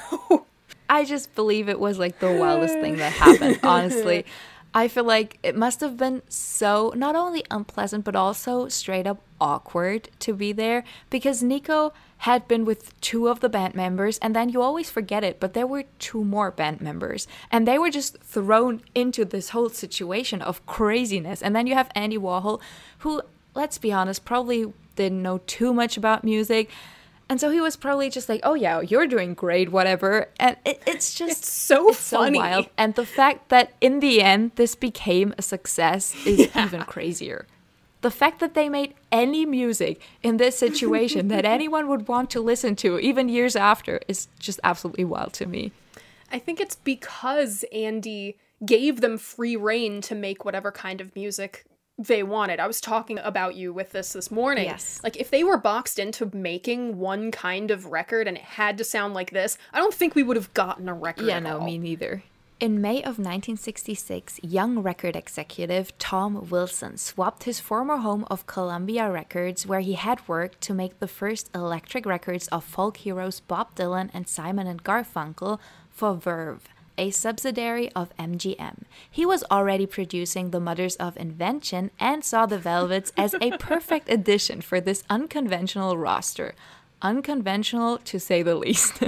I just believe it was like the wildest thing that happened, honestly. I feel like it must have been so not only unpleasant, but also straight up awkward to be there, because Nico had been with two of the band members, and then you always forget it, but there were two more band members, and they were just thrown into this whole situation of craziness. And then you have Andy Warhol, who, let's be honest, probably didn't know too much about music. And so he was probably just like, "Oh yeah, you're doing great, whatever." And it, it's just it's so it's funny. So wild. And the fact that in the end this became a success is yeah. even crazier. The fact that they made any music in this situation that anyone would want to listen to, even years after, is just absolutely wild to me. I think it's because Andy gave them free rein to make whatever kind of music they wanted. I was talking about you with this this morning. Yes. Like, if they were boxed into making one kind of record and it had to sound like this, I don't think we would have gotten a record Yeah, at no, all. me neither. In May of nineteen sixty-six, young record executive Tom Wilson swapped his former home of Columbia Records, where he had worked to make the first electric records of folk heroes Bob Dylan and Simon and Garfunkel, for Verve, a subsidiary of M G M. He was already producing The Mothers of Invention and saw the Velvets as a perfect addition for this unconventional roster. Unconventional, to say the least.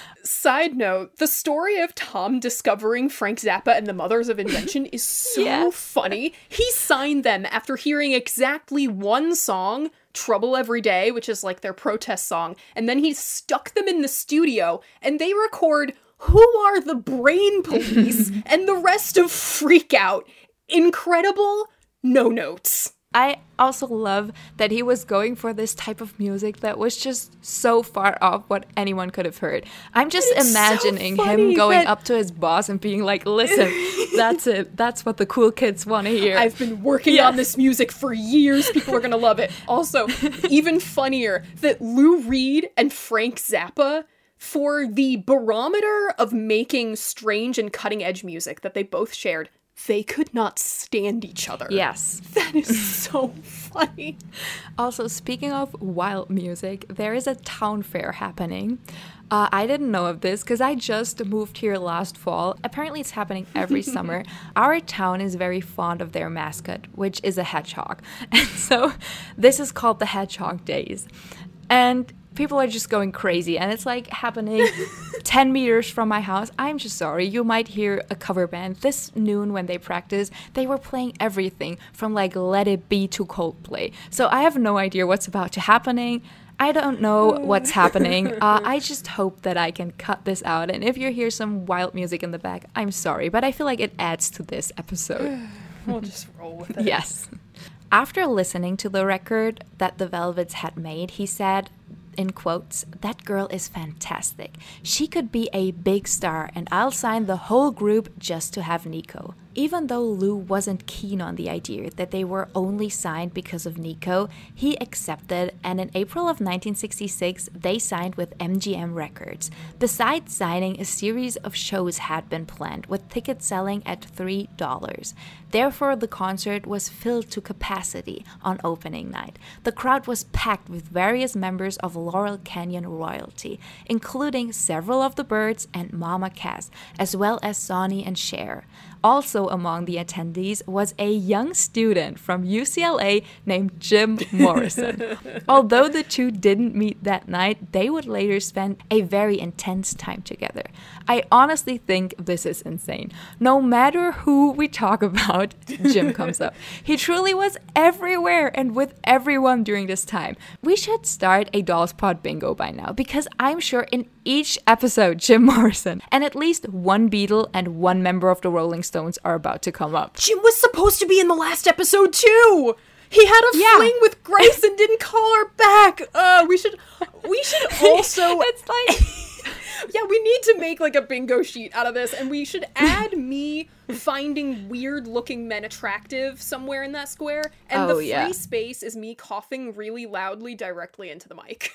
Side note, the story of Tom discovering Frank Zappa and the Mothers of Invention is so yeah. funny. He signed them after hearing exactly one song, Trouble Every Day, which is like their protest song, and then he stuck them in the studio, and they record Who Are the Brain Police and the rest of Freak Out. Incredible, no notes. I also love that he was going for this type of music that was just so far off what anyone could have heard. I'm just it's imagining so him going up to his boss and being like, "Listen, that's it. That's what the cool kids want to hear. I've been working yes. on this music for years. People are going to love it." Also, even funnier that Lou Reed and Frank Zappa, for the barometer of making strange and cutting-edge music that they both shared, they could not stand each other. Yes. That is so funny. Also, speaking of wild music, there is a town fair happening. Uh, I didn't know of this because I just moved here last fall. Apparently, it's happening every summer. Our town is very fond of their mascot, which is a hedgehog. And so this is called the Hedgehog Days. And people are just going crazy, and it's like happening ten meters from my house. I'm just sorry, you might hear a cover band. This noon when they practiced, they were playing everything from like Let It Be to Coldplay. So I have no idea what's about to happening. I don't know what's happening. Uh, I just hope that I can cut this out. And if you hear some wild music in the back, I'm sorry, but I feel like it adds to this episode. We'll just roll with it. Yes. After listening to the record that the Velvets had made, he said, in quotes, "That girl is fantastic. She could be a big star, and I'll sign the whole group just to have Nico." Even though Lou wasn't keen on the idea that they were only signed because of Nico, he accepted, and in April of nineteen sixty-six, they signed with M G M Records. Besides signing, a series of shows had been planned, with tickets selling at three dollars. Therefore, the concert was filled to capacity on opening night. The crowd was packed with various members of Laurel Canyon royalty, including several of the Byrds and Mama Cass, as well as Sonny and Cher. Also among the attendees was a young student from U C L A named Jim Morrison. Although the two didn't meet that night, they would later spend a very intense time together. I honestly think this is insane. No matter who we talk about, Jim comes up. He truly was everywhere and with everyone during this time. We should start a Dolls Pod bingo by now, because I'm sure in each episode, Jim Morrison and at least one Beatle and one member of the Rolling Stones are about to come up. Jim was supposed to be in the last episode too. He had a Yeah. fling with Grace and didn't call her back. Uh, we should, we should also. It's like, yeah, we need to make like a bingo sheet out of this, and we should add me finding weird-looking men attractive somewhere in that square, and Oh, the free yeah. space is me coughing really loudly directly into the mic.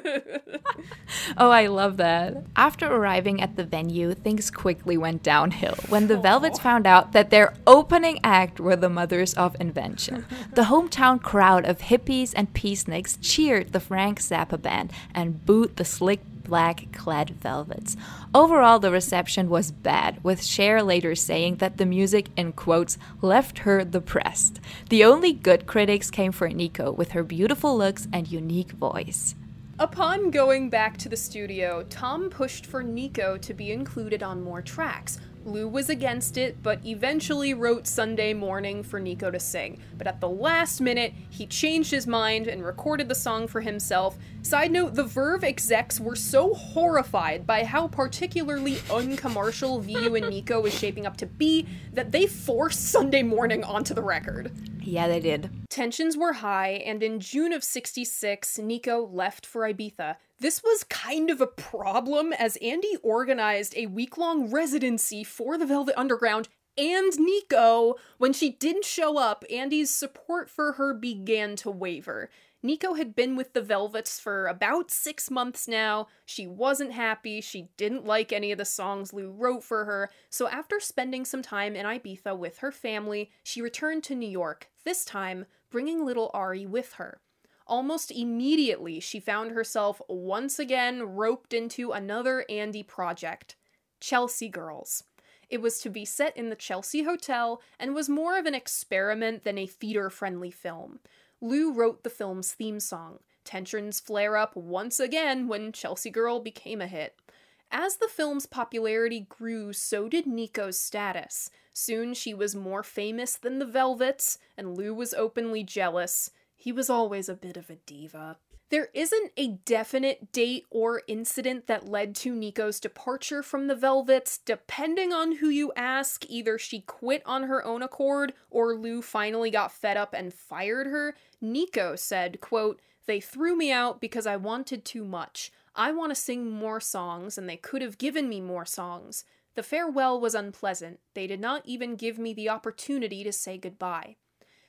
oh, I love that. After arriving at the venue, things quickly went downhill when the Velvets found out that their opening act were the Mothers of Invention. The hometown crowd of hippies and peaceniks cheered the Frank Zappa band and booed the slick black-clad Velvets. Overall, the reception was bad, with Cher later saying that the music, in quotes, left her depressed. The only good critics came for Nico, with her beautiful looks and unique voice. Upon going back to the studio, Tom pushed for Nico to be included on more tracks. Lou was against it, but eventually wrote Sunday Morning for Nico to sing. But at the last minute, he changed his mind and recorded the song for himself. Side note, the Verve execs were so horrified by how particularly uncommercial V U and Nico was shaping up to be that they forced Sunday Morning onto the record. Yeah, they did. Tensions were high, and in June of sixty-six, Nico left for Ibiza. This was kind of a problem, as Andy organized a week-long residency for the Velvet Underground and Nico. When she didn't show up, Andy's support for her began to waver. Nico had been with the Velvets for about six months now. She wasn't happy, she didn't like any of the songs Lou wrote for her, so after spending some time in Ibiza with her family, she returned to New York, this time bringing little Ari with her. Almost immediately, she found herself once again roped into another Andy project, Chelsea Girls. It was to be set in the Chelsea Hotel and was more of an experiment than a theater-friendly film. Lou wrote the film's theme song. Tensions flare up once again when Chelsea Girl became a hit. As the film's popularity grew, so did Nico's status. Soon she was more famous than the Velvets, and Lou was openly jealous. He was always a bit of a diva. There isn't a definite date or incident that led to Nico's departure from the Velvets. Depending on who you ask, either she quit on her own accord or Lou finally got fed up and fired her. Nico said, quote, "They threw me out because I wanted too much. I want to sing more songs and they could have given me more songs. The farewell was unpleasant. They did not even give me the opportunity to say goodbye."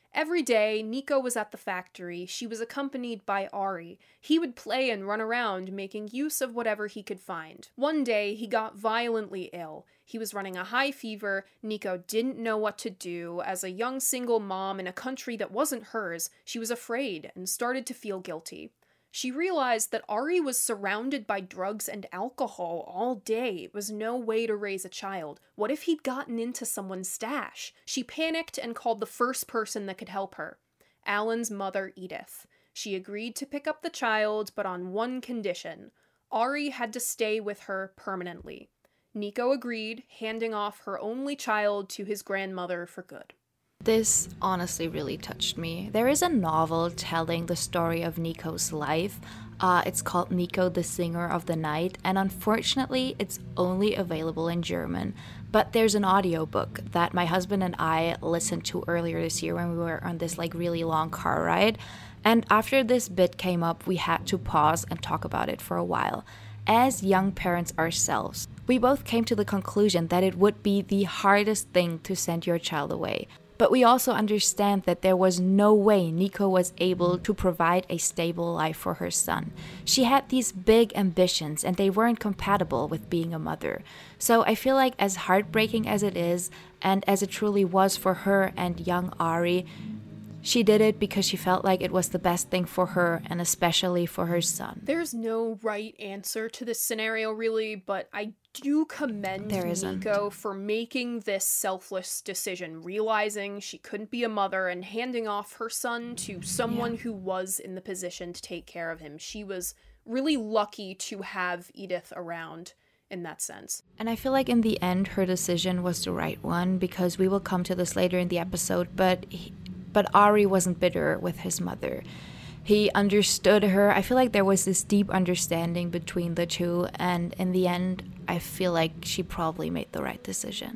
Every day, Nico was at the factory. She was accompanied by Ari. He would play and run around, making use of whatever he could find. One day, he got violently ill. He was running a high fever. Nico didn't know what to do. As a young single mom in a country that wasn't hers, she was afraid and started to feel guilty. She realized that Ari was surrounded by drugs and alcohol all day. It was no way to raise a child. What if he'd gotten into someone's stash? She panicked and called the first person that could help her, Alan's mother, Edith. She agreed to pick up the child, but on one condition. Ari had to stay with her permanently. Nico agreed, handing off her only child to his grandmother for good. This honestly really touched me. There is a novel telling the story of Nico's life. Uh, it's called Nico, the Singer of the Night, and unfortunately, it's only available in German. But there's an audiobook that my husband and I listened to earlier this year when we were on this like really long car ride. And after this bit came up, we had to pause and talk about it for a while. As young parents ourselves, we both came to the conclusion that it would be the hardest thing to send your child away. But we also understand that there was no way Nico was able to provide a stable life for her son. She had these big ambitions and they weren't compatible with being a mother. So I feel like as heartbreaking as it is, and as it truly was for her and young Ari, she did it because she felt like it was the best thing for her and especially for her son. There's no right answer to this scenario, really, but I do commend There Nico isn't. for making this selfless decision, realizing she couldn't be a mother and handing off her son to someone Yeah. who was in the position to take care of him. She was really lucky to have Edith around in that sense. And I feel like in the end, her decision was the right one because we will come to this later in the episode, but he, but Ari wasn't bitter with his mother. He understood her. I feel like there was this deep understanding between the two, and in the end, I feel like she probably made the right decision.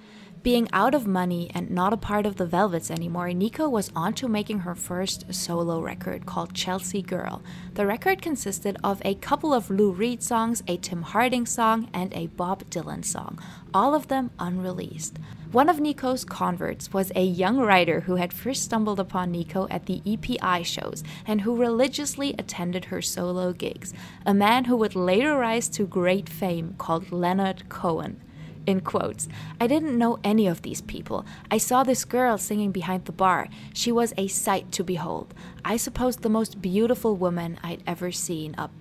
Being out of money and not a part of the Velvets anymore, Nico was on to making her first solo record called Chelsea Girl. The record consisted of a couple of Lou Reed songs, a Tim Harding song, and a Bob Dylan song, all of them unreleased. One of Nico's converts was a young writer who had first stumbled upon Nico at the E P I shows and who religiously attended her solo gigs, a man who would later rise to great fame called Leonard Cohen. In quotes, I didn't know any of these people. I saw this girl singing behind the bar. She was a sight to behold. I suppose the most beautiful woman I'd ever seen up,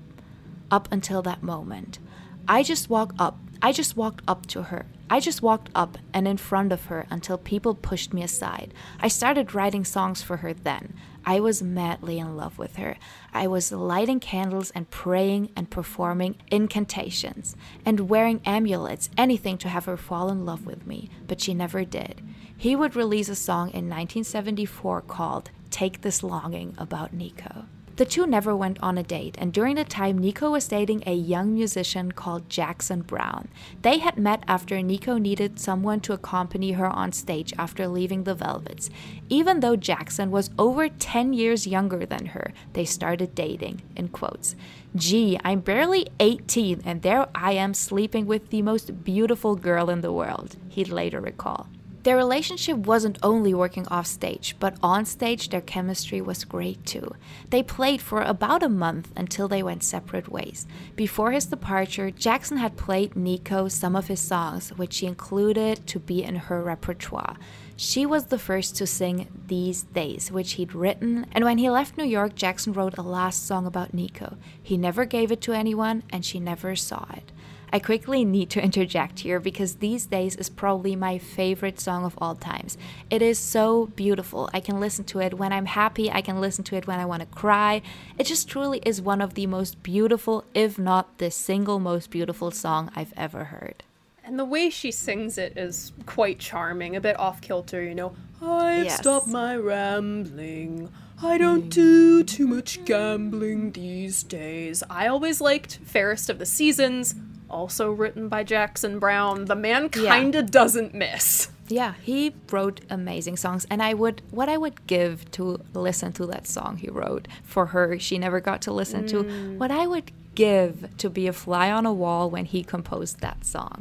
up until that moment. I just walked up. I just walked up to her. I just walked up and in front of her until people pushed me aside. I started writing songs for her then. I was madly in love with her. I was lighting candles and praying and performing incantations and wearing amulets, anything to have her fall in love with me, but she never did. He would release a song in nineteen seventy-four called Take This Longing about Nico. The two never went on a date, and during the time Nico was dating a young musician called Jackson Browne. They had met after Nico needed someone to accompany her on stage after leaving the Velvets. Even though Jackson was over ten years younger than her, they started dating, in quotes. Gee, I'm barely eighteen and there I am sleeping with the most beautiful girl in the world, he'd later recall. Their relationship wasn't only working off stage, but on stage their chemistry was great too. They played for about a month until they went separate ways. Before his departure, Jackson had played Nico some of his songs, which she included to be in her repertoire. She was the first to sing These Days, which he'd written, and when he left New York, Jackson wrote a last song about Nico. He never gave it to anyone, and she never saw it. I quickly need to interject here because These Days is probably my favorite song of all times. It is so beautiful. I can listen to it when I'm happy. I can listen to it when I want to cry. It just truly is one of the most beautiful, if not the single most beautiful song I've ever heard. And the way she sings it is quite charming, a bit off-kilter, you know. I've Yes. stopped my rambling. I don't do too much gambling these days. I always liked Fairest of the Seasons, also written by Jackson Browne. The man kinda Yeah. doesn't miss. Yeah, he wrote amazing songs, and I would what I would give to listen to that song he wrote for her she never got to listen Mm. to, what I would give to be a fly on a wall when he composed that song.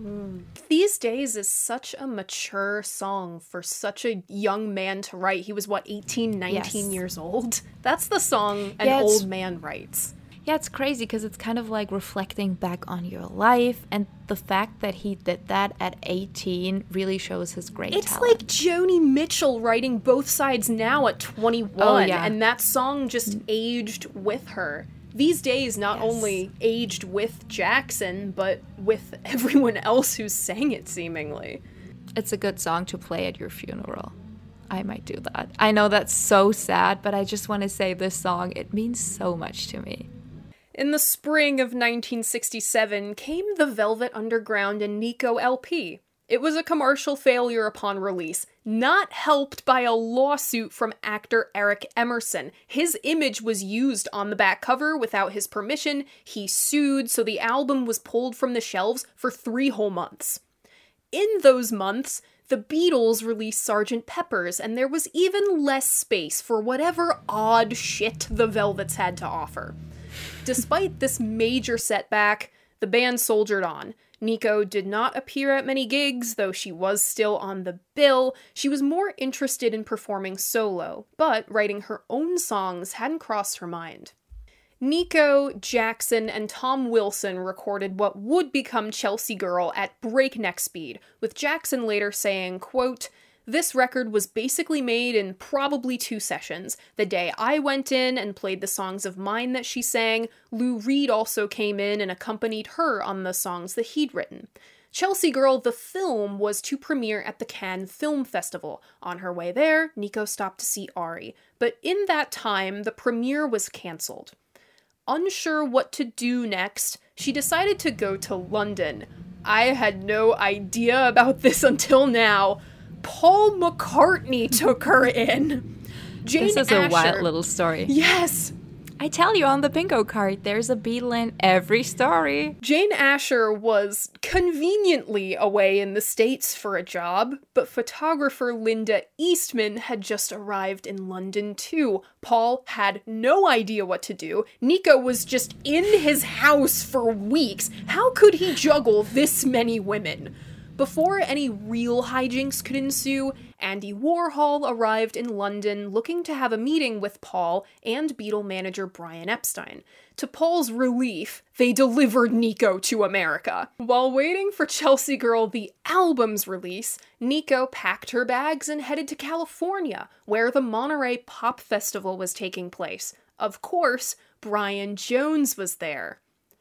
Mm. These Days is such a mature song for such a young man to write. He was, what, eighteen, nineteen Yes. years old? That's the song an Yeah, it's- old man writes. Yeah, it's crazy because it's kind of like reflecting back on your life, and the fact that he did that at eighteen really shows his great It's talent. like Joni Mitchell writing Both Sides Now at twenty-one, Oh, yeah. and that song just aged with her. These Days not Yes. only aged with Jackson, but with everyone else who sang it, seemingly. It's a good song to play at your funeral. I might do that. I know that's so sad, but I just want to say this song, it means so much to me. In the spring of nineteen sixty-seven came the Velvet Underground and Nico L P. It was a commercial failure upon release, not helped by a lawsuit from actor Eric Emerson. His image was used on the back cover without his permission. He sued, so the album was pulled from the shelves for three whole months. In those months, the Beatles released Sergeant Pepper's, and there was even less space for whatever odd shit the Velvets had to offer. Despite this major setback, the band soldiered on. Nico did not appear at many gigs, though she was still on the bill. She was more interested in performing solo, but writing her own songs hadn't crossed her mind. Nico, Jackson, and Tom Wilson recorded what would become Chelsea Girl at breakneck speed, with Jackson later saying, quote, "This record was basically made in probably two sessions. The day I went in and played the songs of mine that she sang, Lou Reed also came in and accompanied her on the songs that he'd written. Chelsea Girl, the film, was to premiere at the Cannes Film Festival. On her way there, Nico stopped to see Ari. But in that time, the premiere was cancelled. Unsure what to do next, she decided to go to London. I had no idea about this until now. Paul McCartney took her in. Jane This is Asher, a wild little story. Yes. I tell you on the bingo card, there's a Beatle in every story. Jane Asher was conveniently away in the States for a job, but photographer Linda Eastman had just arrived in London too. Paul had no idea what to do. Nico was just in his house for weeks. How could he juggle this many women? Before any real hijinks could ensue, Andy Warhol arrived in London looking to have a meeting with Paul and Beatle manager Brian Epstein. To Paul's relief, they delivered Nico to America. While waiting for Chelsea Girl, the album's release, Nico packed her bags and headed to California, where the Monterey Pop Festival was taking place. Of course, Brian Jones was there.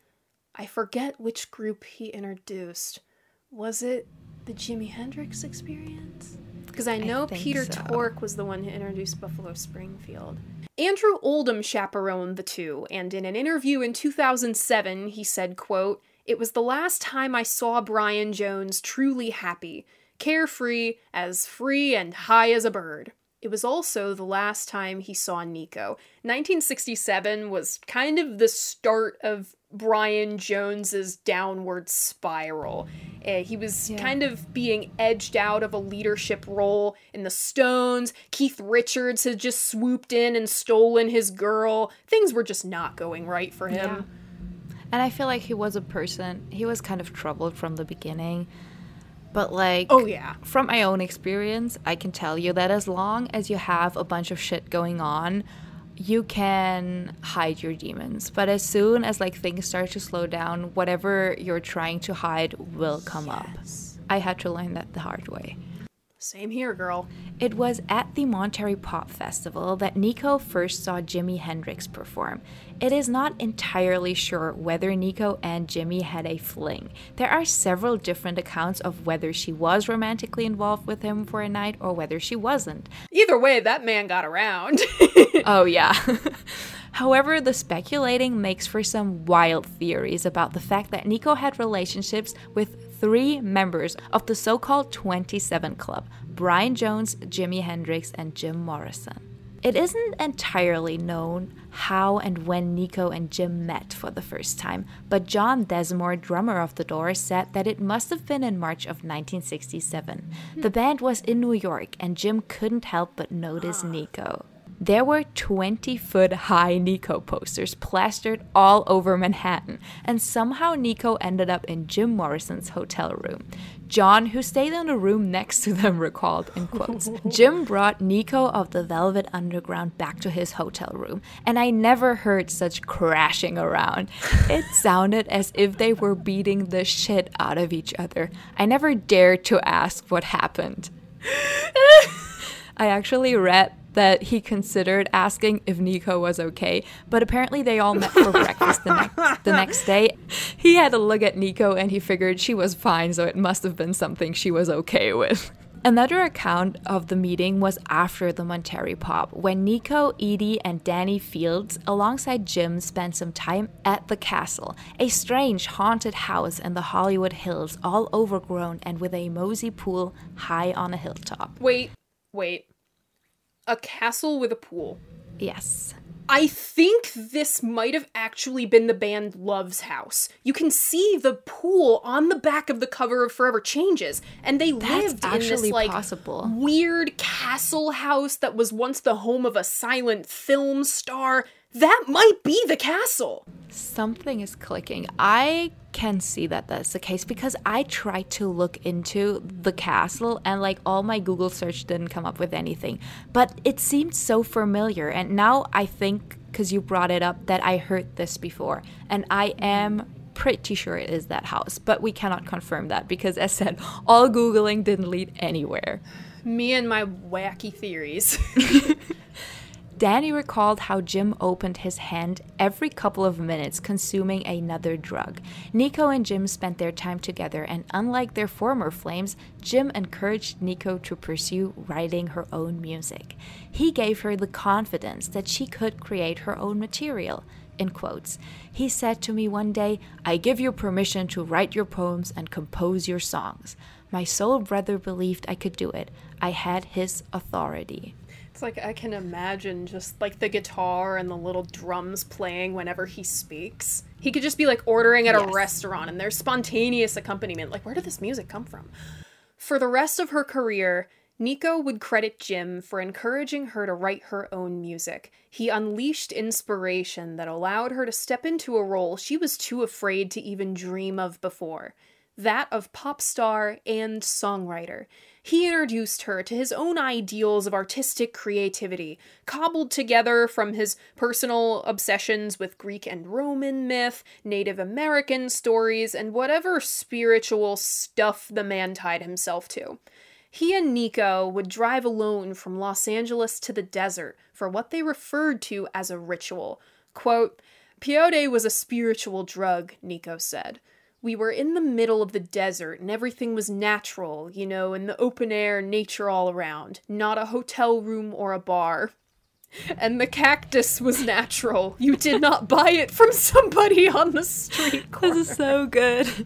I forget which group he introduced. Was it the Jimi Hendrix Experience? Because I know I Peter so. Tork was the one who introduced Buffalo Springfield. Andrew Oldham chaperoned the two, and in an interview in two thousand seven, he said, quote, "It was the last time I saw Brian Jones truly happy, carefree, as free and high as a bird. It was also the last time he saw Nico." nineteen sixty-seven was kind of the start of Brian Jones's downward spiral. Uh, he was Yeah. kind of being edged out of a leadership role in the Stones. Keith Richards had just swooped in and stolen his girl. Things were just not going right for him. Yeah. And I feel like he was a person, he was kind of troubled from the beginning. But like, Oh, yeah. from my own experience, I can tell you that as long as you have a bunch of shit going on, you can hide your demons. But as soon as like things start to slow down, whatever you're trying to hide will come Yes. up. I had to learn that the hard way. Same here, girl. It was at the Monterey Pop Festival that Nico first saw Jimi Hendrix perform. It is not entirely sure whether Nico and Jimi had a fling. There are several different accounts of whether she was romantically involved with him for a night or whether she wasn't. Either way, that man got around. Oh, yeah. However, the speculating makes for some wild theories about the fact that Nico had relationships with three members of the so-called twenty-seven Club: Brian Jones, Jimi Hendrix, and Jim Morrison. It isn't entirely known how and when Nico and Jim met for the first time, but John Desmore, drummer of The Doors, said that it must have been in March of nineteen sixty-seven. The band was in New York, and Jim couldn't help but notice Nico. There were twenty-foot-high Nico posters plastered all over Manhattan, and somehow Nico ended up in Jim Morrison's hotel room. John, who stayed in the room next to them, recalled, in quotes, "Jim brought Nico of the Velvet Underground back to his hotel room, and I never heard such crashing around. It sounded as if they were beating the shit out of each other. I never dared to ask what happened." I actually read that he considered asking if Nico was okay, but apparently they all met for breakfast the next, the next day. He had a look at Nico and he figured she was fine, so it must have been something she was okay with. Another account of the meeting was after the Monterey Pop, when Nico, Edie, and Danny Fields, alongside Jim, spent some time at the Castle, a strange haunted house in the Hollywood Hills, all overgrown and with a mosey pool high on a hilltop. Wait, wait. A castle with a pool. Yes. I think this might have actually been the band Love's house. You can see the pool on the back of the cover of Forever Changes, and they That's lived in this like possible. weird castle house that was once the home of a silent film star. That might be the castle. Something is clicking. I can see that that's the case because I tried to look into the castle and like all my Google search didn't come up with anything. But it seemed so familiar, and now I think, because you brought it up, that I heard this before. And I am pretty sure it is that house, but we cannot confirm that because, as said, all Googling didn't lead anywhere. Me and my wacky theories. Danny recalled how Jim opened his hand every couple of minutes, consuming another drug. Nico and Jim spent their time together, and unlike their former flames, Jim encouraged Nico to pursue writing her own music. He gave her the confidence that she could create her own material. In quotes, he said to me one day, "I give you permission to write your poems and compose your songs." My soul brother believed I could do it. I had his authority. It's like I can imagine just like the guitar and the little drums playing whenever he speaks. He could just be like ordering at yes. a restaurant and there's spontaneous accompaniment. Like, where did this music come from? For the rest of her career, Nico would credit Jim for encouraging her to write her own music. He unleashed inspiration that allowed her to step into a role she was too afraid to even dream of before. That of pop star and songwriter. He introduced her to his own ideals of artistic creativity, cobbled together from his personal obsessions with Greek and Roman myth, Native American stories, and whatever spiritual stuff the man tied himself to. He and Nico would drive alone from Los Angeles to the desert for what they referred to as a ritual. Quote, "Peyote was a spiritual drug," Nico said. "We were in the middle of the desert and everything was natural, you know, in the open air, nature all around, not a hotel room or a bar. And the cactus was natural. You did not buy it from somebody on the street corner." This is so good.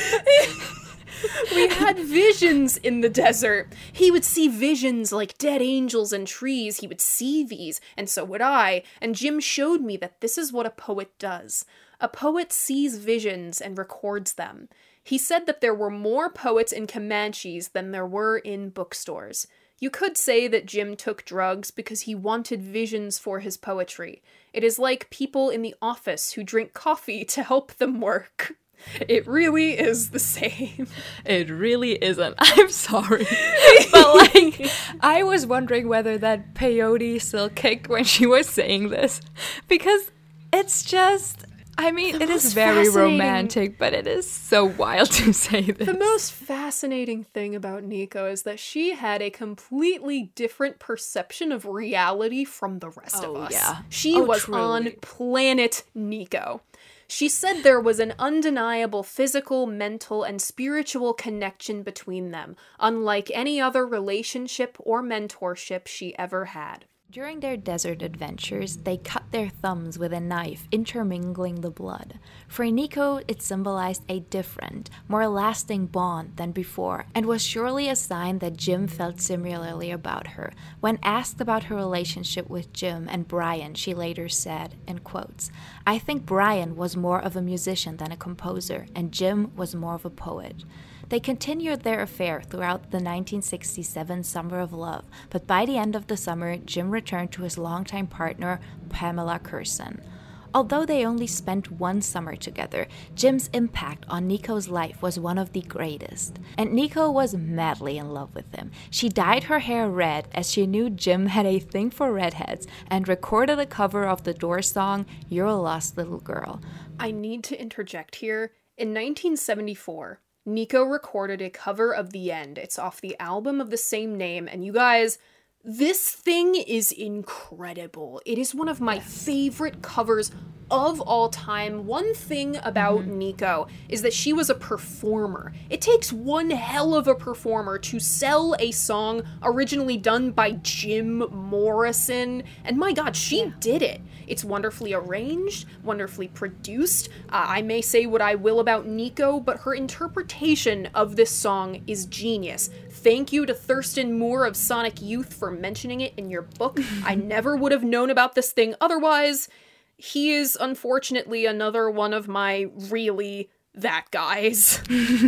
We had visions in the desert. He would see visions like dead angels and trees. He would see these, and so would I. And Jim showed me that this is what a poet does. A poet sees visions and records them. He said that there were more poets in Comanches than there were in bookstores. You could say that Jim took drugs because he wanted visions for his poetry. It is like people in the office who drink coffee to help them work. It really is the same. It really isn't. I'm sorry. But like, I was wondering whether that peyote still kicked when she was saying this. Because it's just, I mean, The it is most very fascinating- romantic, but it is so wild to say this. The most fascinating thing about Nico is that she had a completely different perception of reality from the rest Oh, of us. yeah. She Oh, was truly. on planet Nico. She said there was an undeniable physical, mental, and spiritual connection between them, unlike any other relationship or mentorship she ever had. During their desert adventures, they cut their thumbs with a knife, intermingling the blood. For Nico, it symbolized a different, more lasting bond than before, and was surely a sign that Jim felt similarly about her. When asked about her relationship with Jim and Brian, she later said, in quotes, "I think Brian was more of a musician than a composer, and Jim was more of a poet." They continued their affair throughout the nineteen sixty-seven Summer of Love, but by the end of the summer, Jim returned to his longtime partner, Pamela Curson. Although they only spent one summer together, Jim's impact on Nico's life was one of the greatest. And Nico was madly in love with him. She dyed her hair red as she knew Jim had a thing for redheads and recorded a cover of the Doors song, You're a Lost Little Girl. I need to interject here. In nineteen seventy-four, Nico recorded a cover of The End. It's off the album of the same name, and you guys, this thing is incredible. It is one of my yes. favorite covers of all time. One thing about mm-hmm. Nico is that she was a performer. It takes one hell of a performer to sell a song originally done by Jim Morrison, and my god, she yeah. did it. It's wonderfully arranged, wonderfully produced. Uh, I may say what I will about Nico, but her interpretation of this song is genius. Thank you to Thurston Moore of Sonic Youth for mentioning it in your book. I never would have known about this thing otherwise. He is unfortunately another one of my really that guys.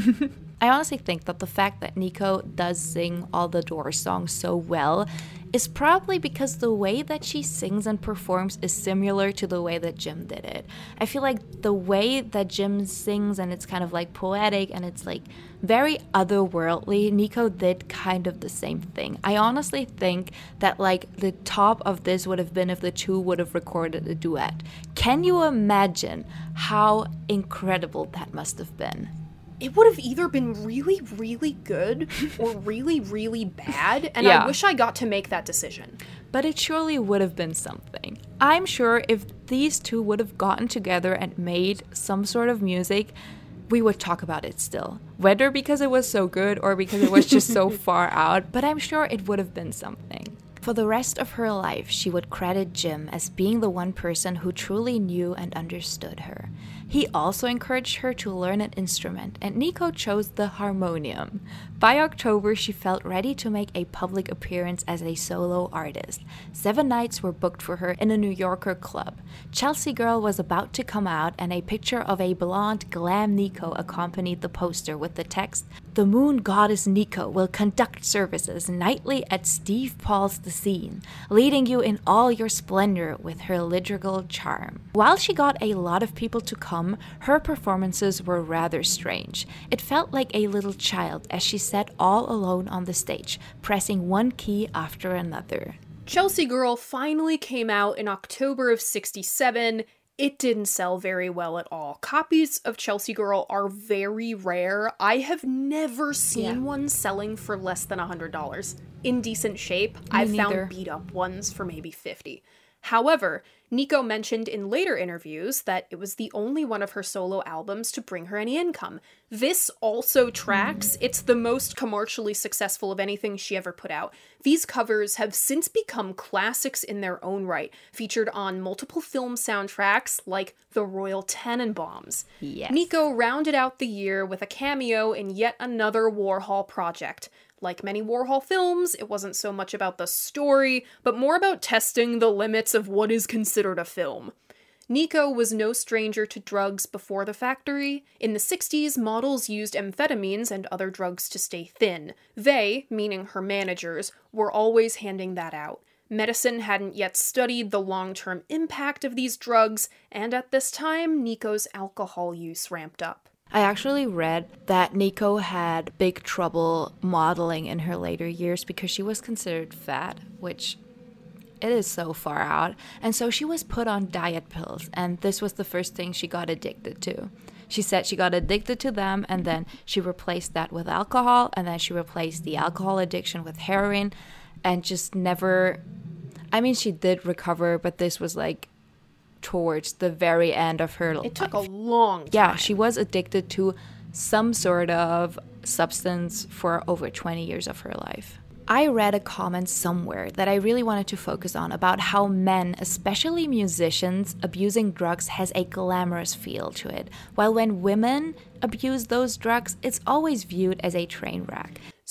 I honestly think that the fact that Nico does sing all the Doors songs so well is probably because the way that she sings and performs is similar to the way that Jim did it. I feel like the way that Jim sings, and it's kind of like poetic and it's like very otherworldly, Nico did kind of the same thing. I honestly think that like the top of this would have been if the two would have recorded a duet. Can you imagine how incredible that must have been? It would have either been really, really good or really, really bad, and yeah. I wish I got to make that decision. But it surely would have been something. I'm sure if these two would have gotten together and made some sort of music, we would talk about it still. Whether because it was so good or because it was just so far out, but I'm sure it would have been something. For the rest of her life, she would credit Jim as being the one person who truly knew and understood her. He also encouraged her to learn an instrument, and Nico chose the harmonium. By October, she felt ready to make a public appearance as a solo artist. Seven nights were booked for her in a New Yorker club. Chelsea Girl was about to come out, and a picture of a blonde glam Nico accompanied the poster with the text, "The moon goddess Nico will conduct services nightly at Steve Paul's The Scene, leading you in all your splendor with her lyrical charm." While she got a lot of people to come, her performances were rather strange. It felt like a little child as she sat all alone on the stage, pressing one key after another. Chelsea Girl finally came out in October of sixty-seven. It didn't sell very well at all. Copies of Chelsea Girl are very rare. I have never seen yeah. one selling for less than one hundred dollars. In decent shape, Me I've neither. found beat-up ones for maybe fifty dollars. However, Nico mentioned in later interviews that it was the only one of her solo albums to bring her any income. This also tracks. It's the most commercially successful of anything she ever put out. These covers have since become classics in their own right, featured on multiple film soundtracks like The Royal Tenenbaums. Yes. Nico rounded out the year with a cameo in yet another Warhol project. Like many Warhol films, it wasn't so much about the story, but more about testing the limits of what is considered a film. Nico was no stranger to drugs before the factory. In the sixties, models used amphetamines and other drugs to stay thin. They, meaning her managers, were always handing that out. Medicine hadn't yet studied the long-term impact of these drugs, and at this time, Nico's alcohol use ramped up. I actually read that Nico had big trouble modeling in her later years because she was considered fat, which it is so far out. And so she was put on diet pills, and this was the first thing she got addicted to. She said she got addicted to them, and then she replaced that with alcohol, and then she replaced the alcohol addiction with heroin, and just never... I mean, she did recover, but this was like towards the very end of her life. It took a long time. Yeah, she was addicted to some sort of substance for over twenty years of her life. I read a comment somewhere that I really wanted to focus on about how men, especially musicians, abusing drugs has a glamorous feel to it, while when women abuse those drugs, it's always viewed as a train wreck.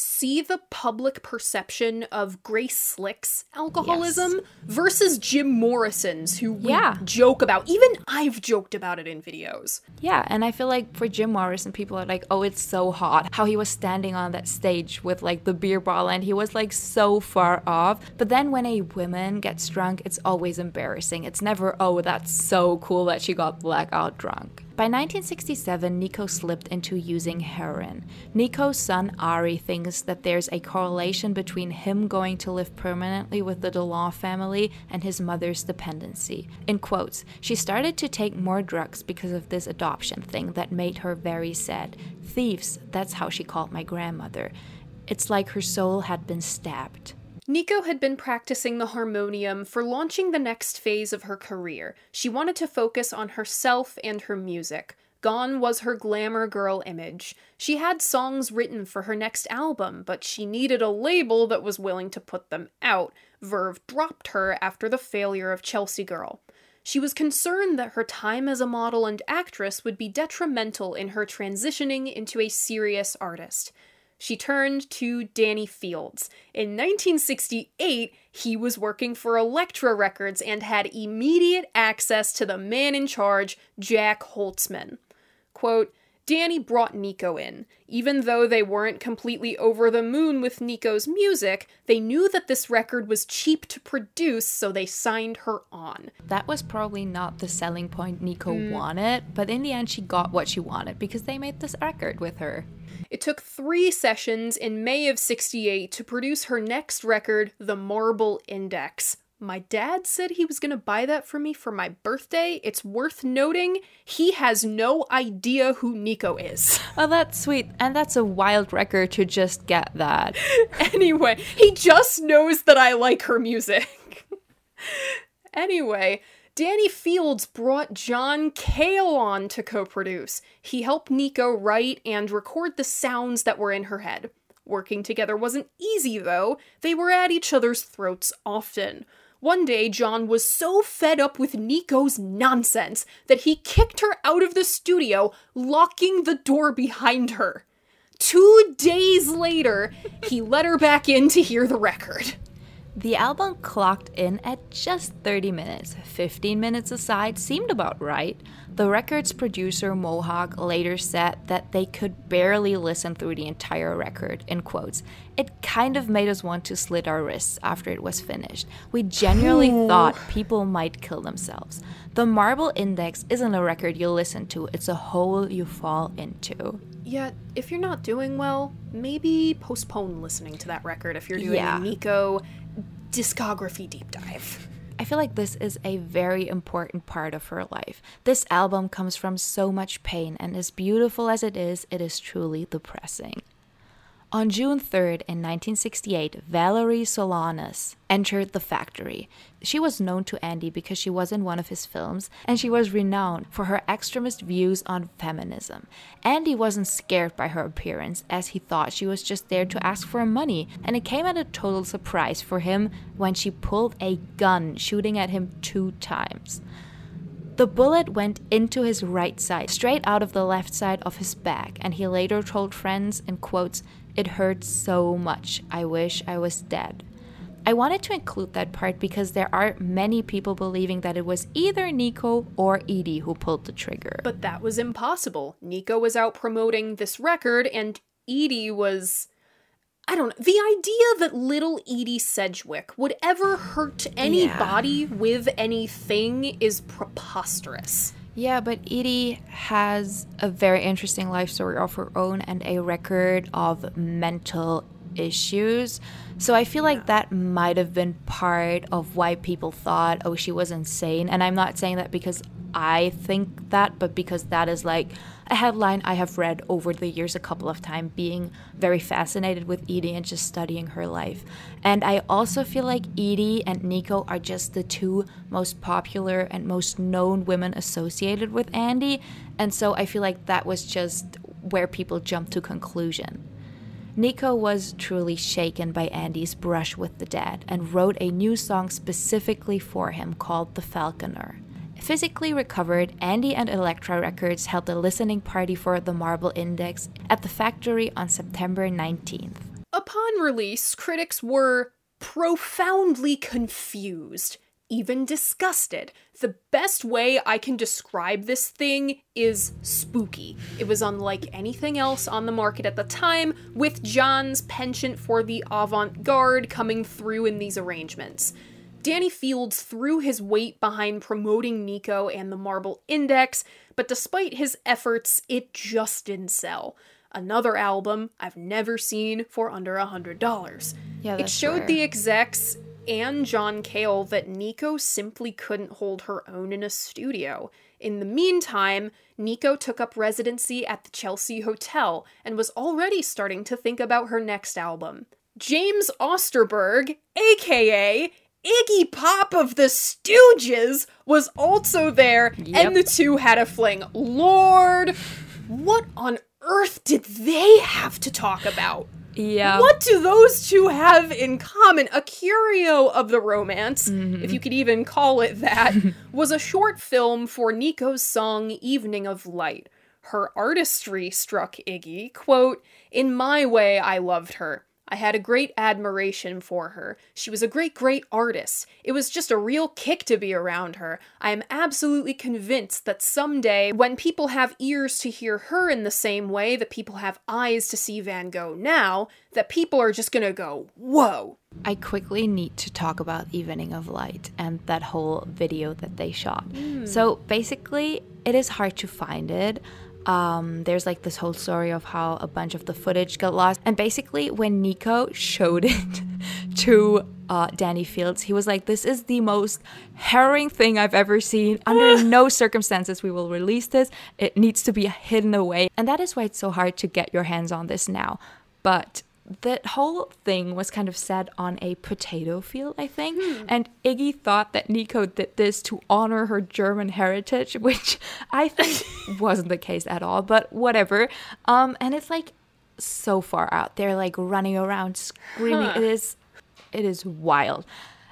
see the public perception of Grace Slick's alcoholism Yes. versus Jim Morrison's, who we Yeah. joke about. Even I've joked about it in videos. Yeah, and I feel like for Jim Morrison, people are like, oh, it's so hot. How he was standing on that stage with like the beer bottle and he was like so far off. But then when a woman gets drunk, it's always embarrassing. It's never, oh, that's so cool that she got blackout drunk. By nineteen sixty-seven, Nico slipped into using heroin. Nico's son Ari thinks that there's a correlation between him going to live permanently with the DeLaw family and his mother's dependency. In quotes, she started to take more drugs because of this adoption thing that made her very sad. Thieves, that's how she called my grandmother. It's like her soul had been stabbed. Nico had been practicing the harmonium for launching the next phase of her career. She wanted to focus on herself and her music. Gone was her glamour girl image. She had songs written for her next album, but she needed a label that was willing to put them out. Verve dropped her after the failure of Chelsea Girl. She was concerned that her time as a model and actress would be detrimental in her transitioning into a serious artist. She turned to Danny Fields. In nineteen sixty-eight, he was working for Elektra Records and had immediate access to the man in charge, Jack Holtzman. Quote, Danny brought Nico in. Even though they weren't completely over the moon with Nico's music, they knew that this record was cheap to produce, so they signed her on. That was probably not the selling point Nico mm. wanted, but in the end she got what she wanted because they made this record with her. It took three sessions in May of sixty-eight to produce her next record, The Marble Index. My dad said he was going to buy that for me for my birthday. It's worth noting, he has no idea who Nico is. Oh, that's sweet. And that's a wild record to just get that. Anyway, he just knows that I like her music. Anyway, Danny Fields brought John Cale on to co-produce. He helped Nico write and record the sounds that were in her head. Working together wasn't easy, though. They were at each other's throats often. One day, John was so fed up with Nico's nonsense that he kicked her out of the studio, locking the door behind her. Two days later, he let her back in to hear the record. The album clocked in at just thirty minutes. fifteen minutes aside seemed about right. The record's producer, Mohawk, later said that they could barely listen through the entire record, in quotes. It kind of made us want to slit our wrists after it was finished. We genuinely thought people might kill themselves. The Marble Index isn't a record you listen to, it's a hole you fall into. Yeah, if you're not doing well, maybe postpone listening to that record if you're doing yeah. a Nico discography deep dive. I feel like this is a very important part of her life. This album comes from so much pain, and as beautiful as it is, it is truly depressing. On June third in nineteen sixty-eight, Valerie Solanas entered the factory. She was known to Andy because she was in one of his films, and she was renowned for her extremist views on feminism. Andy wasn't scared by her appearance, as he thought she was just there to ask for money, and it came at a total surprise for him when she pulled a gun, shooting at him two times. The bullet went into his right side, straight out of the left side of his back, and he later told friends, in quotes, "It hurts so much. I wish I was dead." I wanted to include that part because there are many people believing that it was either Nico or Edie who pulled the trigger. But that was impossible. Nico was out promoting this record, and Edie was... I don't know. The idea that little Edie Sedgwick would ever hurt anybody yeah. with anything is preposterous. Yeah, but Edie has a very interesting life story of her own and a record of mental issues. So I feel yeah. like that might have been part of why people thought, oh, she was insane. And I'm not saying that because I think that, but because that is like a headline I have read over the years a couple of times, being very fascinated with Edie and just studying her life. And I also feel like Edie and Nico are just the two most popular and most known women associated with Andy. And so I feel like that was just where people jumped to conclusion. Nico was truly shaken by Andy's brush with the dead and wrote a new song specifically for him called The Falconer. Physically recovered, Andy and Elektra Records held a listening party for The Marble Index at the factory on September nineteenth. A upon release, critics were profoundly confused, even disgusted. The best way I can describe this thing is spooky. It was unlike anything else on the market at the time, with John's penchant for the avant-garde coming through in these arrangements. Danny Fields threw his weight behind promoting Nico and the Marble Index, but despite his efforts, it just didn't sell. Another album I've never seen for under a hundred dollars. Yeah, it showed rare. the execs and John Cale that Nico simply couldn't hold her own in a studio. In the meantime, Nico took up residency at the Chelsea Hotel and was already starting to think about her next album. James Osterberg, aka Iggy Pop of the Stooges, was also there, Yep. and the two had a fling. Lord, what on earth did they have to talk about? Yeah. What do those two have in common? A curio of the romance, Mm-hmm. if you could even call it that, was a short film for Nico's song Evening of Light. Her artistry struck Iggy, quote, "In my way, I loved her. I had a great admiration for her. She was a great, great artist. It was just a real kick to be around her. I am absolutely convinced that someday, when people have ears to hear her in the same way that people have eyes to see Van Gogh now, that people are just gonna go, whoa." I quickly need to talk about Evening of Light and that whole video that they shot. Mm. So basically, it is hard to find it. Um, there's like this whole story of how a bunch of the footage got lost. And basically, when Nico showed it to uh, Danny Fields, he was like, "This is the most harrowing thing I've ever seen. Under no circumstances we will release this. It needs to be hidden away." And that is why it's so hard to get your hands on this now. But that whole thing was kind of set on a potato field, I think. Hmm. And Iggy thought that Nico did this to honor her German heritage, which I think wasn't the case at all, but whatever. Um, and it's like so far out. They're like running around screaming. Huh. It is, it is wild.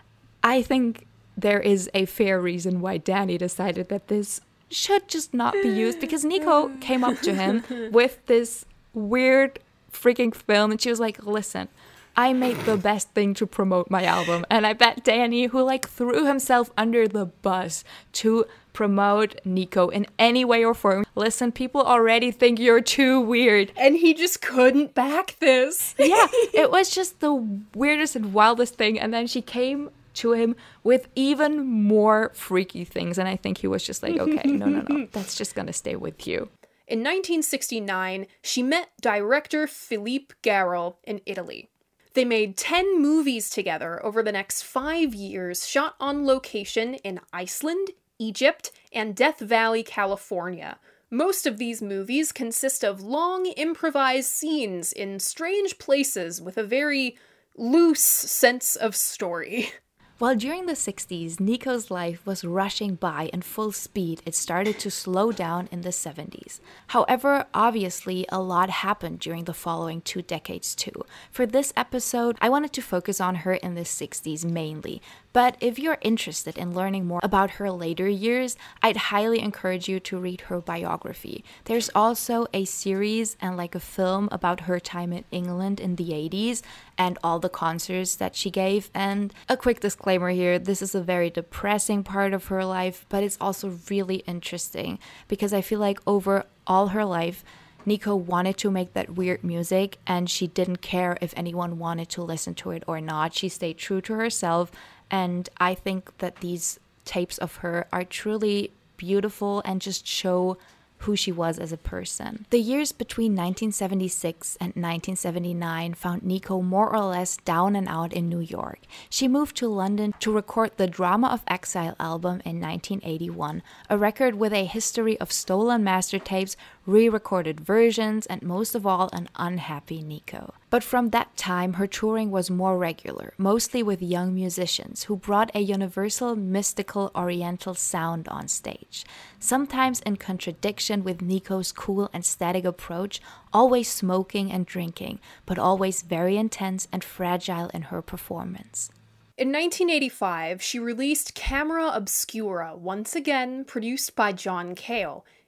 I think there is a fair reason why Danny decided that this should just not be used, because Nico came up to him with this weird freaking film, and she was like, "Listen, I made the best thing to promote my album." And I bet Danny, who like threw himself under the bus to promote Nico in any way or form, "Listen, people already think you're too weird." And he just couldn't back this. Yeah, it was just the weirdest and wildest thing. And then she came to him with even more freaky things, and I think he was just like, "Okay, no, no, no, that's just gonna stay with you." In nineteen sixty-nine, she met director Philippe Garrel in Italy. They made ten movies together over the next five years, shot on location in Iceland, Egypt, and Death Valley, California. Most of these movies consist of long, improvised scenes in strange places with a very loose sense of story. While during the sixties, Nico's life was rushing by in full speed, it started to slow down in the seventies. However, obviously, a lot happened during the following two decades too. For this episode, I wanted to focus on her in the sixties mainly. But if you're interested in learning more about her later years, I'd highly encourage you to read her biography. There's also a series and like a film about her time in England in the eighties and all the concerts that she gave. And a quick disclaimer here, this is a very depressing part of her life, but it's also really interesting because I feel like over all her life, Nico wanted to make that weird music, and she didn't care if anyone wanted to listen to it or not. She stayed true to herself. And I think that these tapes of her are truly beautiful and just show who she was as a person. The years between nineteen seventy-six and nineteen seventy-nine found Nico more or less down and out in New York. She moved to London to record the Drama of Exile album in nineteen eighty-one, a record with a history of stolen master tapes, re-recorded versions, and most of all, an unhappy Nico. But from that time, her touring was more regular, mostly with young musicians who brought a universal, mystical, oriental sound on stage. Sometimes in contradiction with Nico's cool and static approach, always smoking and drinking, but always very intense and fragile in her performance. In nineteen eighty-five, she released Camera Obscura, once again produced by John Cale.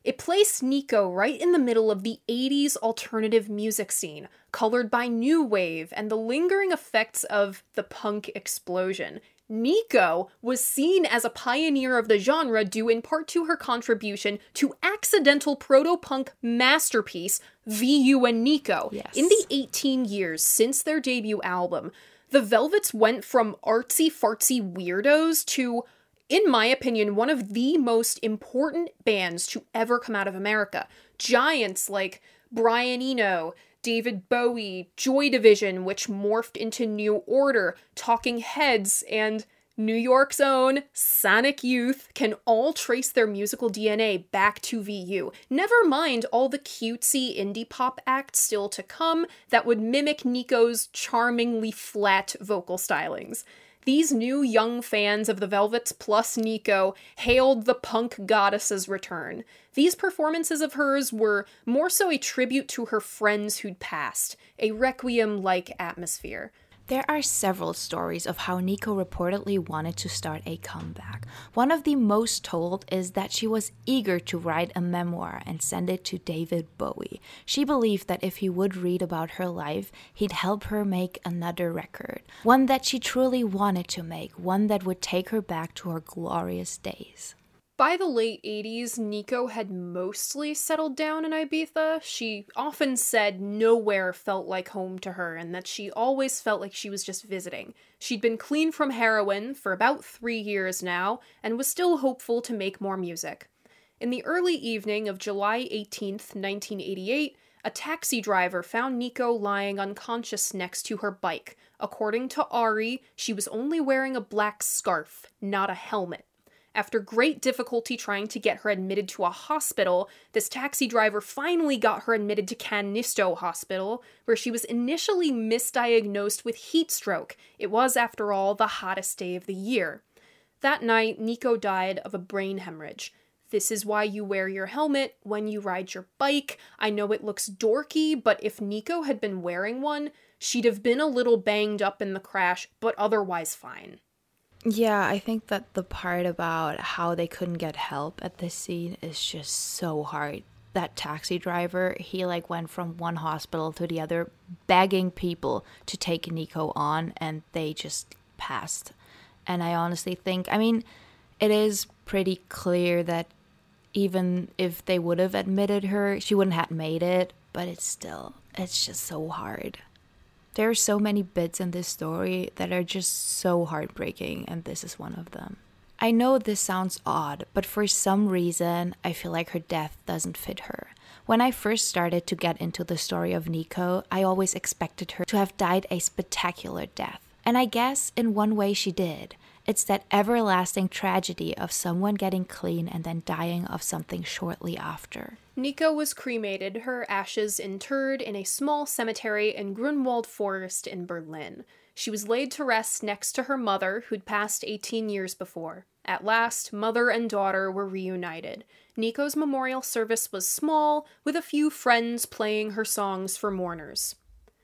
It placed Nico right in the middle of the eighties alternative music scene, colored by new wave and the lingering effects of the punk explosion. Nico was seen as a pioneer of the genre due in part to her contribution to accidental proto-punk masterpiece V U and Nico. Yes. In the eighteen years since their debut album, the Velvets went from artsy-fartsy weirdos to, in my opinion, one of the most important bands to ever come out of America. Giants like Brian Eno, David Bowie, Joy Division, which morphed into New Order, Talking Heads, and New York's own Sonic Youth can all trace their musical D N A back to V U. Never mind all the cutesy indie pop acts still to come that would mimic Nico's charmingly flat vocal stylings. These new young fans of the Velvets plus Nico hailed the punk goddess's return. These performances of hers were more so a tribute to her friends who'd passed, a requiem-like atmosphere. There are several stories of how Nico reportedly wanted to start a comeback. One of the most told is that she was eager to write a memoir and send it to David Bowie. She believed that if he would read about her life, he'd help her make another record. One that she truly wanted to make, one that would take her back to her glorious days. By the late eighties, Nico had mostly settled down in Ibiza. She often said nowhere felt like home to her and that she always felt like she was just visiting. She'd been clean from heroin for about three years now and was still hopeful to make more music. In the early evening of July eighteenth, nineteen eighty-eight, a taxi driver found Nico lying unconscious next to her bike. According to Ari, she was only wearing a black scarf, not a helmet. After great difficulty trying to get her admitted to a hospital, this taxi driver finally got her admitted to Canisto Hospital, where she was initially misdiagnosed with heat stroke. It was, after all, the hottest day of the year. That night, Nico died of a brain hemorrhage. This is why you wear your helmet when you ride your bike. I know it looks dorky, but if Nico had been wearing one, she'd have been a little banged up in the crash, but otherwise fine. Yeah, I think that the part about how they couldn't get help at this scene is just so hard. That taxi driver, he like went from one hospital to the other, begging people to take Nico on, and they just passed. And I honestly think, I mean, it is pretty clear that even if they would have admitted her, she wouldn't have made it, but it's still, it's just so hard. There are so many bits in this story that are just so heartbreaking, and this is one of them. I know this sounds odd, but for some reason, I feel like her death doesn't fit her. When I first started to get into the story of Nico, I always expected her to have died a spectacular death. And I guess in one way she did. It's that everlasting tragedy of someone getting clean and then dying of something shortly after. Nico was cremated, her ashes interred in a small cemetery in Grunwald Forest in Berlin. She was laid to rest next to her mother, who'd passed eighteen years before. At last, mother and daughter were reunited. Nico's memorial service was small, with a few friends playing her songs for mourners.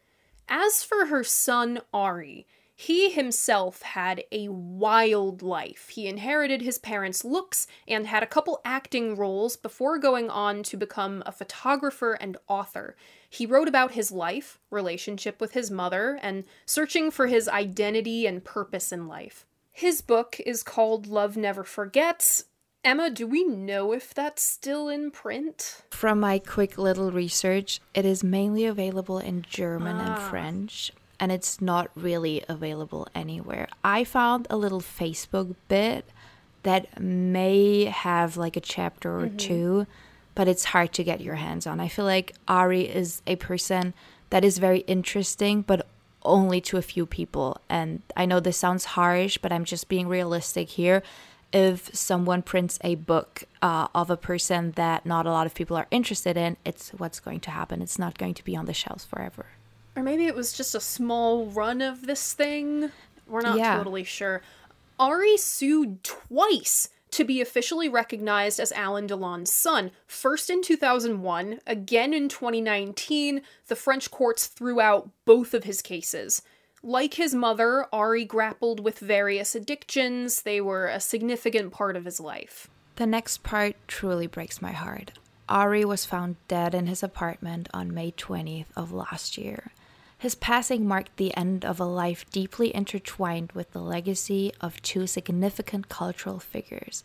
As for her son, Ari, he himself had a wild life. He inherited his parents' looks and had a couple acting roles before going on to become a photographer and author. He wrote about his life, relationship with his mother, and searching for his identity and purpose in life. His book is called Love Never Forgets. Emma, do we know if that's still in print? From my quick little research, it is mainly available in German ah. and French. And it's not really available anywhere. I found a little Facebook bit that may have like a chapter or mm-hmm. two, but it's hard to get your hands on. I feel like Ari is a person that is very interesting, but only to a few people. And I know this sounds harsh, but I'm just being realistic here. If someone prints a book uh, of a person that not a lot of people are interested in, it's what's going to happen. It's not going to be on the shelves forever. Or maybe it was just a small run of this thing. We're not yeah. totally sure. Ari sued twice to be officially recognized as Alain Delon's son. First in two thousand one, again in twenty nineteen, the French courts threw out both of his cases. Like his mother, Ari grappled with various addictions. They were a significant part of his life. The next part truly breaks my heart. Ari was found dead in his apartment on May twentieth of last year. His passing marked the end of a life deeply intertwined with the legacy of two significant cultural figures.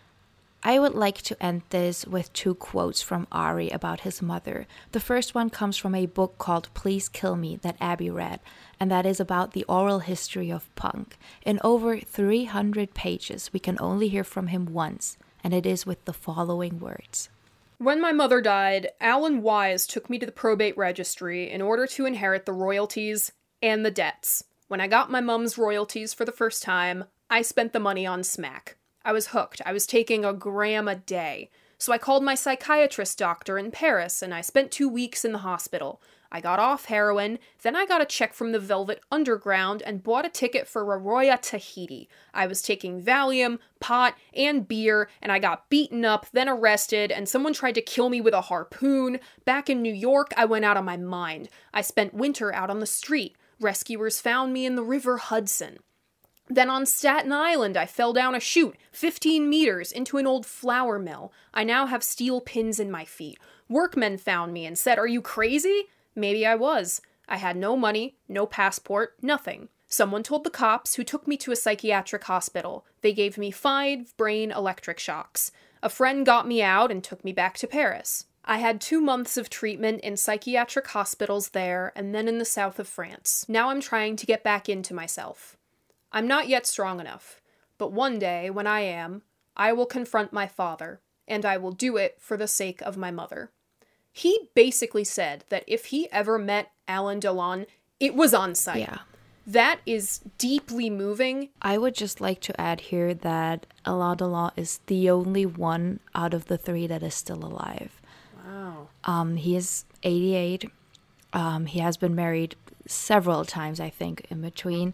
I would like to end this with two quotes from Ari about his mother. The first one comes from a book called Please Kill Me that Abby read, and that is about the oral history of punk. In over three hundred pages, we can only hear from him once, and it is with the following words. When my mother died, Alan Wise took me to the probate registry in order to inherit the royalties and the debts. When I got my mum's royalties for the first time, I spent the money on smack. I was hooked. I was taking a gram a day. So I called my psychiatrist doctor in Paris, and I spent two weeks in the hospital. I got off heroin, then I got a check from the Velvet Underground and bought a ticket for Arroyo, Tahiti. I was taking Valium, pot, and beer, and I got beaten up, then arrested, and someone tried to kill me with a harpoon. Back in New York, I went out of my mind. I spent winter out on the street. Rescuers found me in the River Hudson. Then on Staten Island, I fell down a chute, fifteen meters, into an old flour mill. I now have steel pins in my feet. Workmen found me and said, "Are you crazy?" Maybe I was. I had no money, no passport, nothing. Someone told the cops, who took me to a psychiatric hospital. They gave me five brain electric shocks. A friend got me out and took me back to Paris. I had two months of treatment in psychiatric hospitals there and then in the south of France. Now I'm trying to get back into myself. I'm not yet strong enough, but one day, when I am, I will confront my father, and I will do it for the sake of my mother. He basically said that if he ever met Alain Delon, it was on sight. Yeah. That is deeply moving. I would just like to add here that Alain Delon is the only one out of the three that is still alive. Wow. Um, he is eighty-eight. Um, he has been married several times, I think, in between.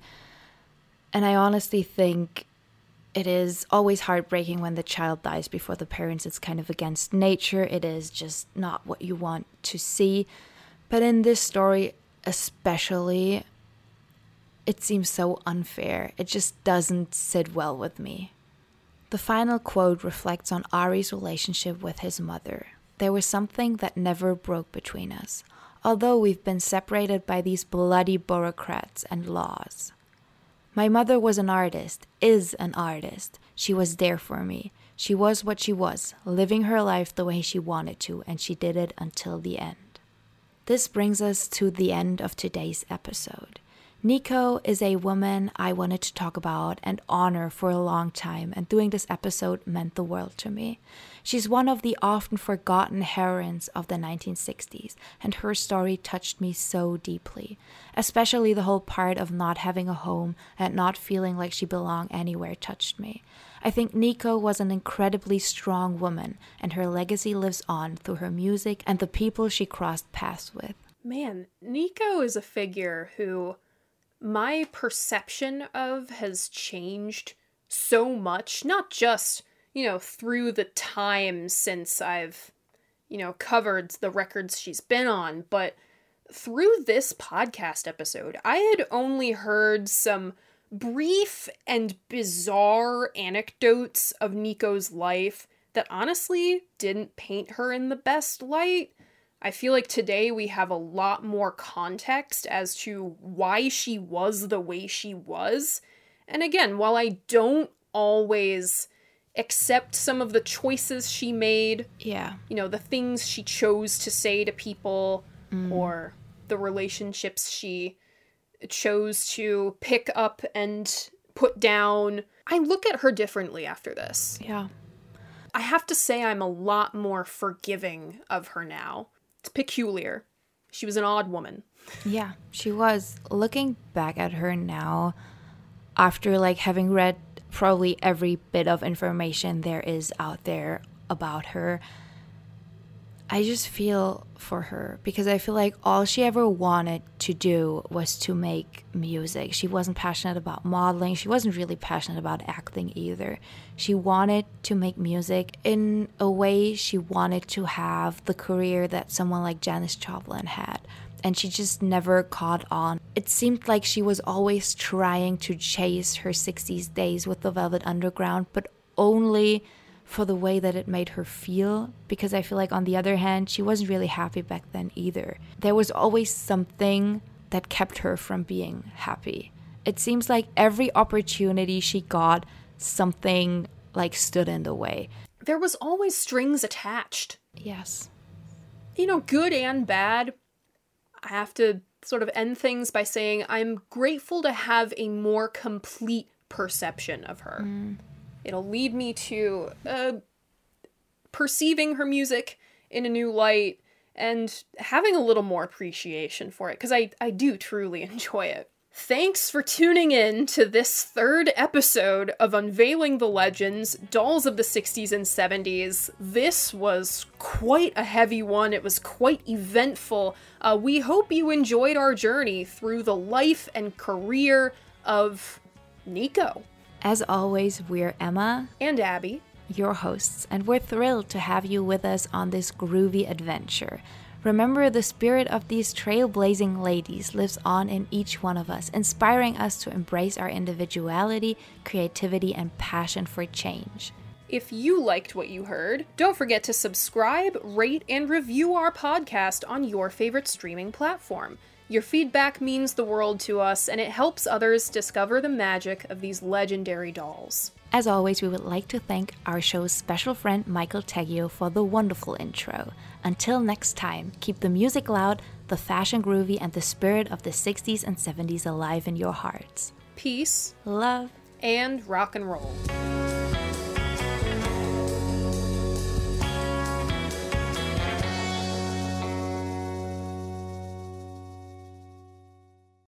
And I honestly think it is always heartbreaking when the child dies before the parents. It's kind of against nature. It is just not what you want to see. But in this story especially, it seems so unfair. It just doesn't sit well with me. The final quote reflects on Ari's relationship with his mother. There was something that never broke between us, although we've been separated by these bloody bureaucrats and laws. My mother was an artist, is an artist. She was there for me. She was what she was, living her life the way she wanted to, and she did it until the end. This brings us to the end of today's episode. Nico is a woman I wanted to talk about and honor for a long time, and doing this episode meant the world to me. She's one of the often forgotten heroines of the nineteen sixties, and her story touched me so deeply, especially the whole part of not having a home and not feeling like she belonged anywhere touched me. I think Nico was an incredibly strong woman, and her legacy lives on through her music and the people she crossed paths with. Man, Nico is a figure who my perception of has changed so much, not just, you know, through the time since I've, you know, covered the records she's been on, but through this podcast episode. I had only heard some brief and bizarre anecdotes of Nico's life that honestly didn't paint her in the best light. I feel like today we have a lot more context as to why she was the way she was. And again, while I don't always accept some of the choices she made, yeah, you know, the things she chose to say to people, mm. or the relationships she chose to pick up and put down, I look at her differently after this. Yeah. I have to say I'm a lot more forgiving of her now. It's peculiar. She was an odd woman. Yeah, she was. Looking back at her now, after like having read probably every bit of information there is out there about her, I just feel for her, because I feel like all she ever wanted to do was to make music. She wasn't passionate about modeling. She wasn't really passionate about acting either. She wanted to make music. In a way, she wanted to have the career that someone like Janis Joplin had, and she just never caught on. It seemed like she was always trying to chase her sixties days with the Velvet Underground, but only for the way that it made her feel, because I feel like on the other hand, she wasn't really happy back then either. There was always something that kept her from being happy. It seems like every opportunity she got, something like stood in the way. There was always strings attached. Yes. You know, good and bad. I have to sort of end things by saying I'm grateful to have a more complete perception of her. Mm. It'll lead me to uh, perceiving her music in a new light and having a little more appreciation for it, because I, I do truly enjoy it. Thanks for tuning in to this third episode of Unveiling the Legends, Dolls of the sixties and seventies. This was quite a heavy one. It was quite eventful. Uh, we hope you enjoyed our journey through the life and career of Nico. As always, we're Emma and Abby, your hosts, and we're thrilled to have you with us on this groovy adventure. Remember, the spirit of these trailblazing ladies lives on in each one of us, inspiring us to embrace our individuality, creativity, and passion for change. If you liked what you heard, don't forget to subscribe, rate, and review our podcast on your favorite streaming platform. Your feedback means the world to us, and it helps others discover the magic of these legendary dolls. As always, we would like to thank our show's special friend Michael Teggio for the wonderful intro. Until next time, keep the music loud, the fashion groovy, and the spirit of the sixties and seventies alive in your hearts. Peace, love, and rock and roll.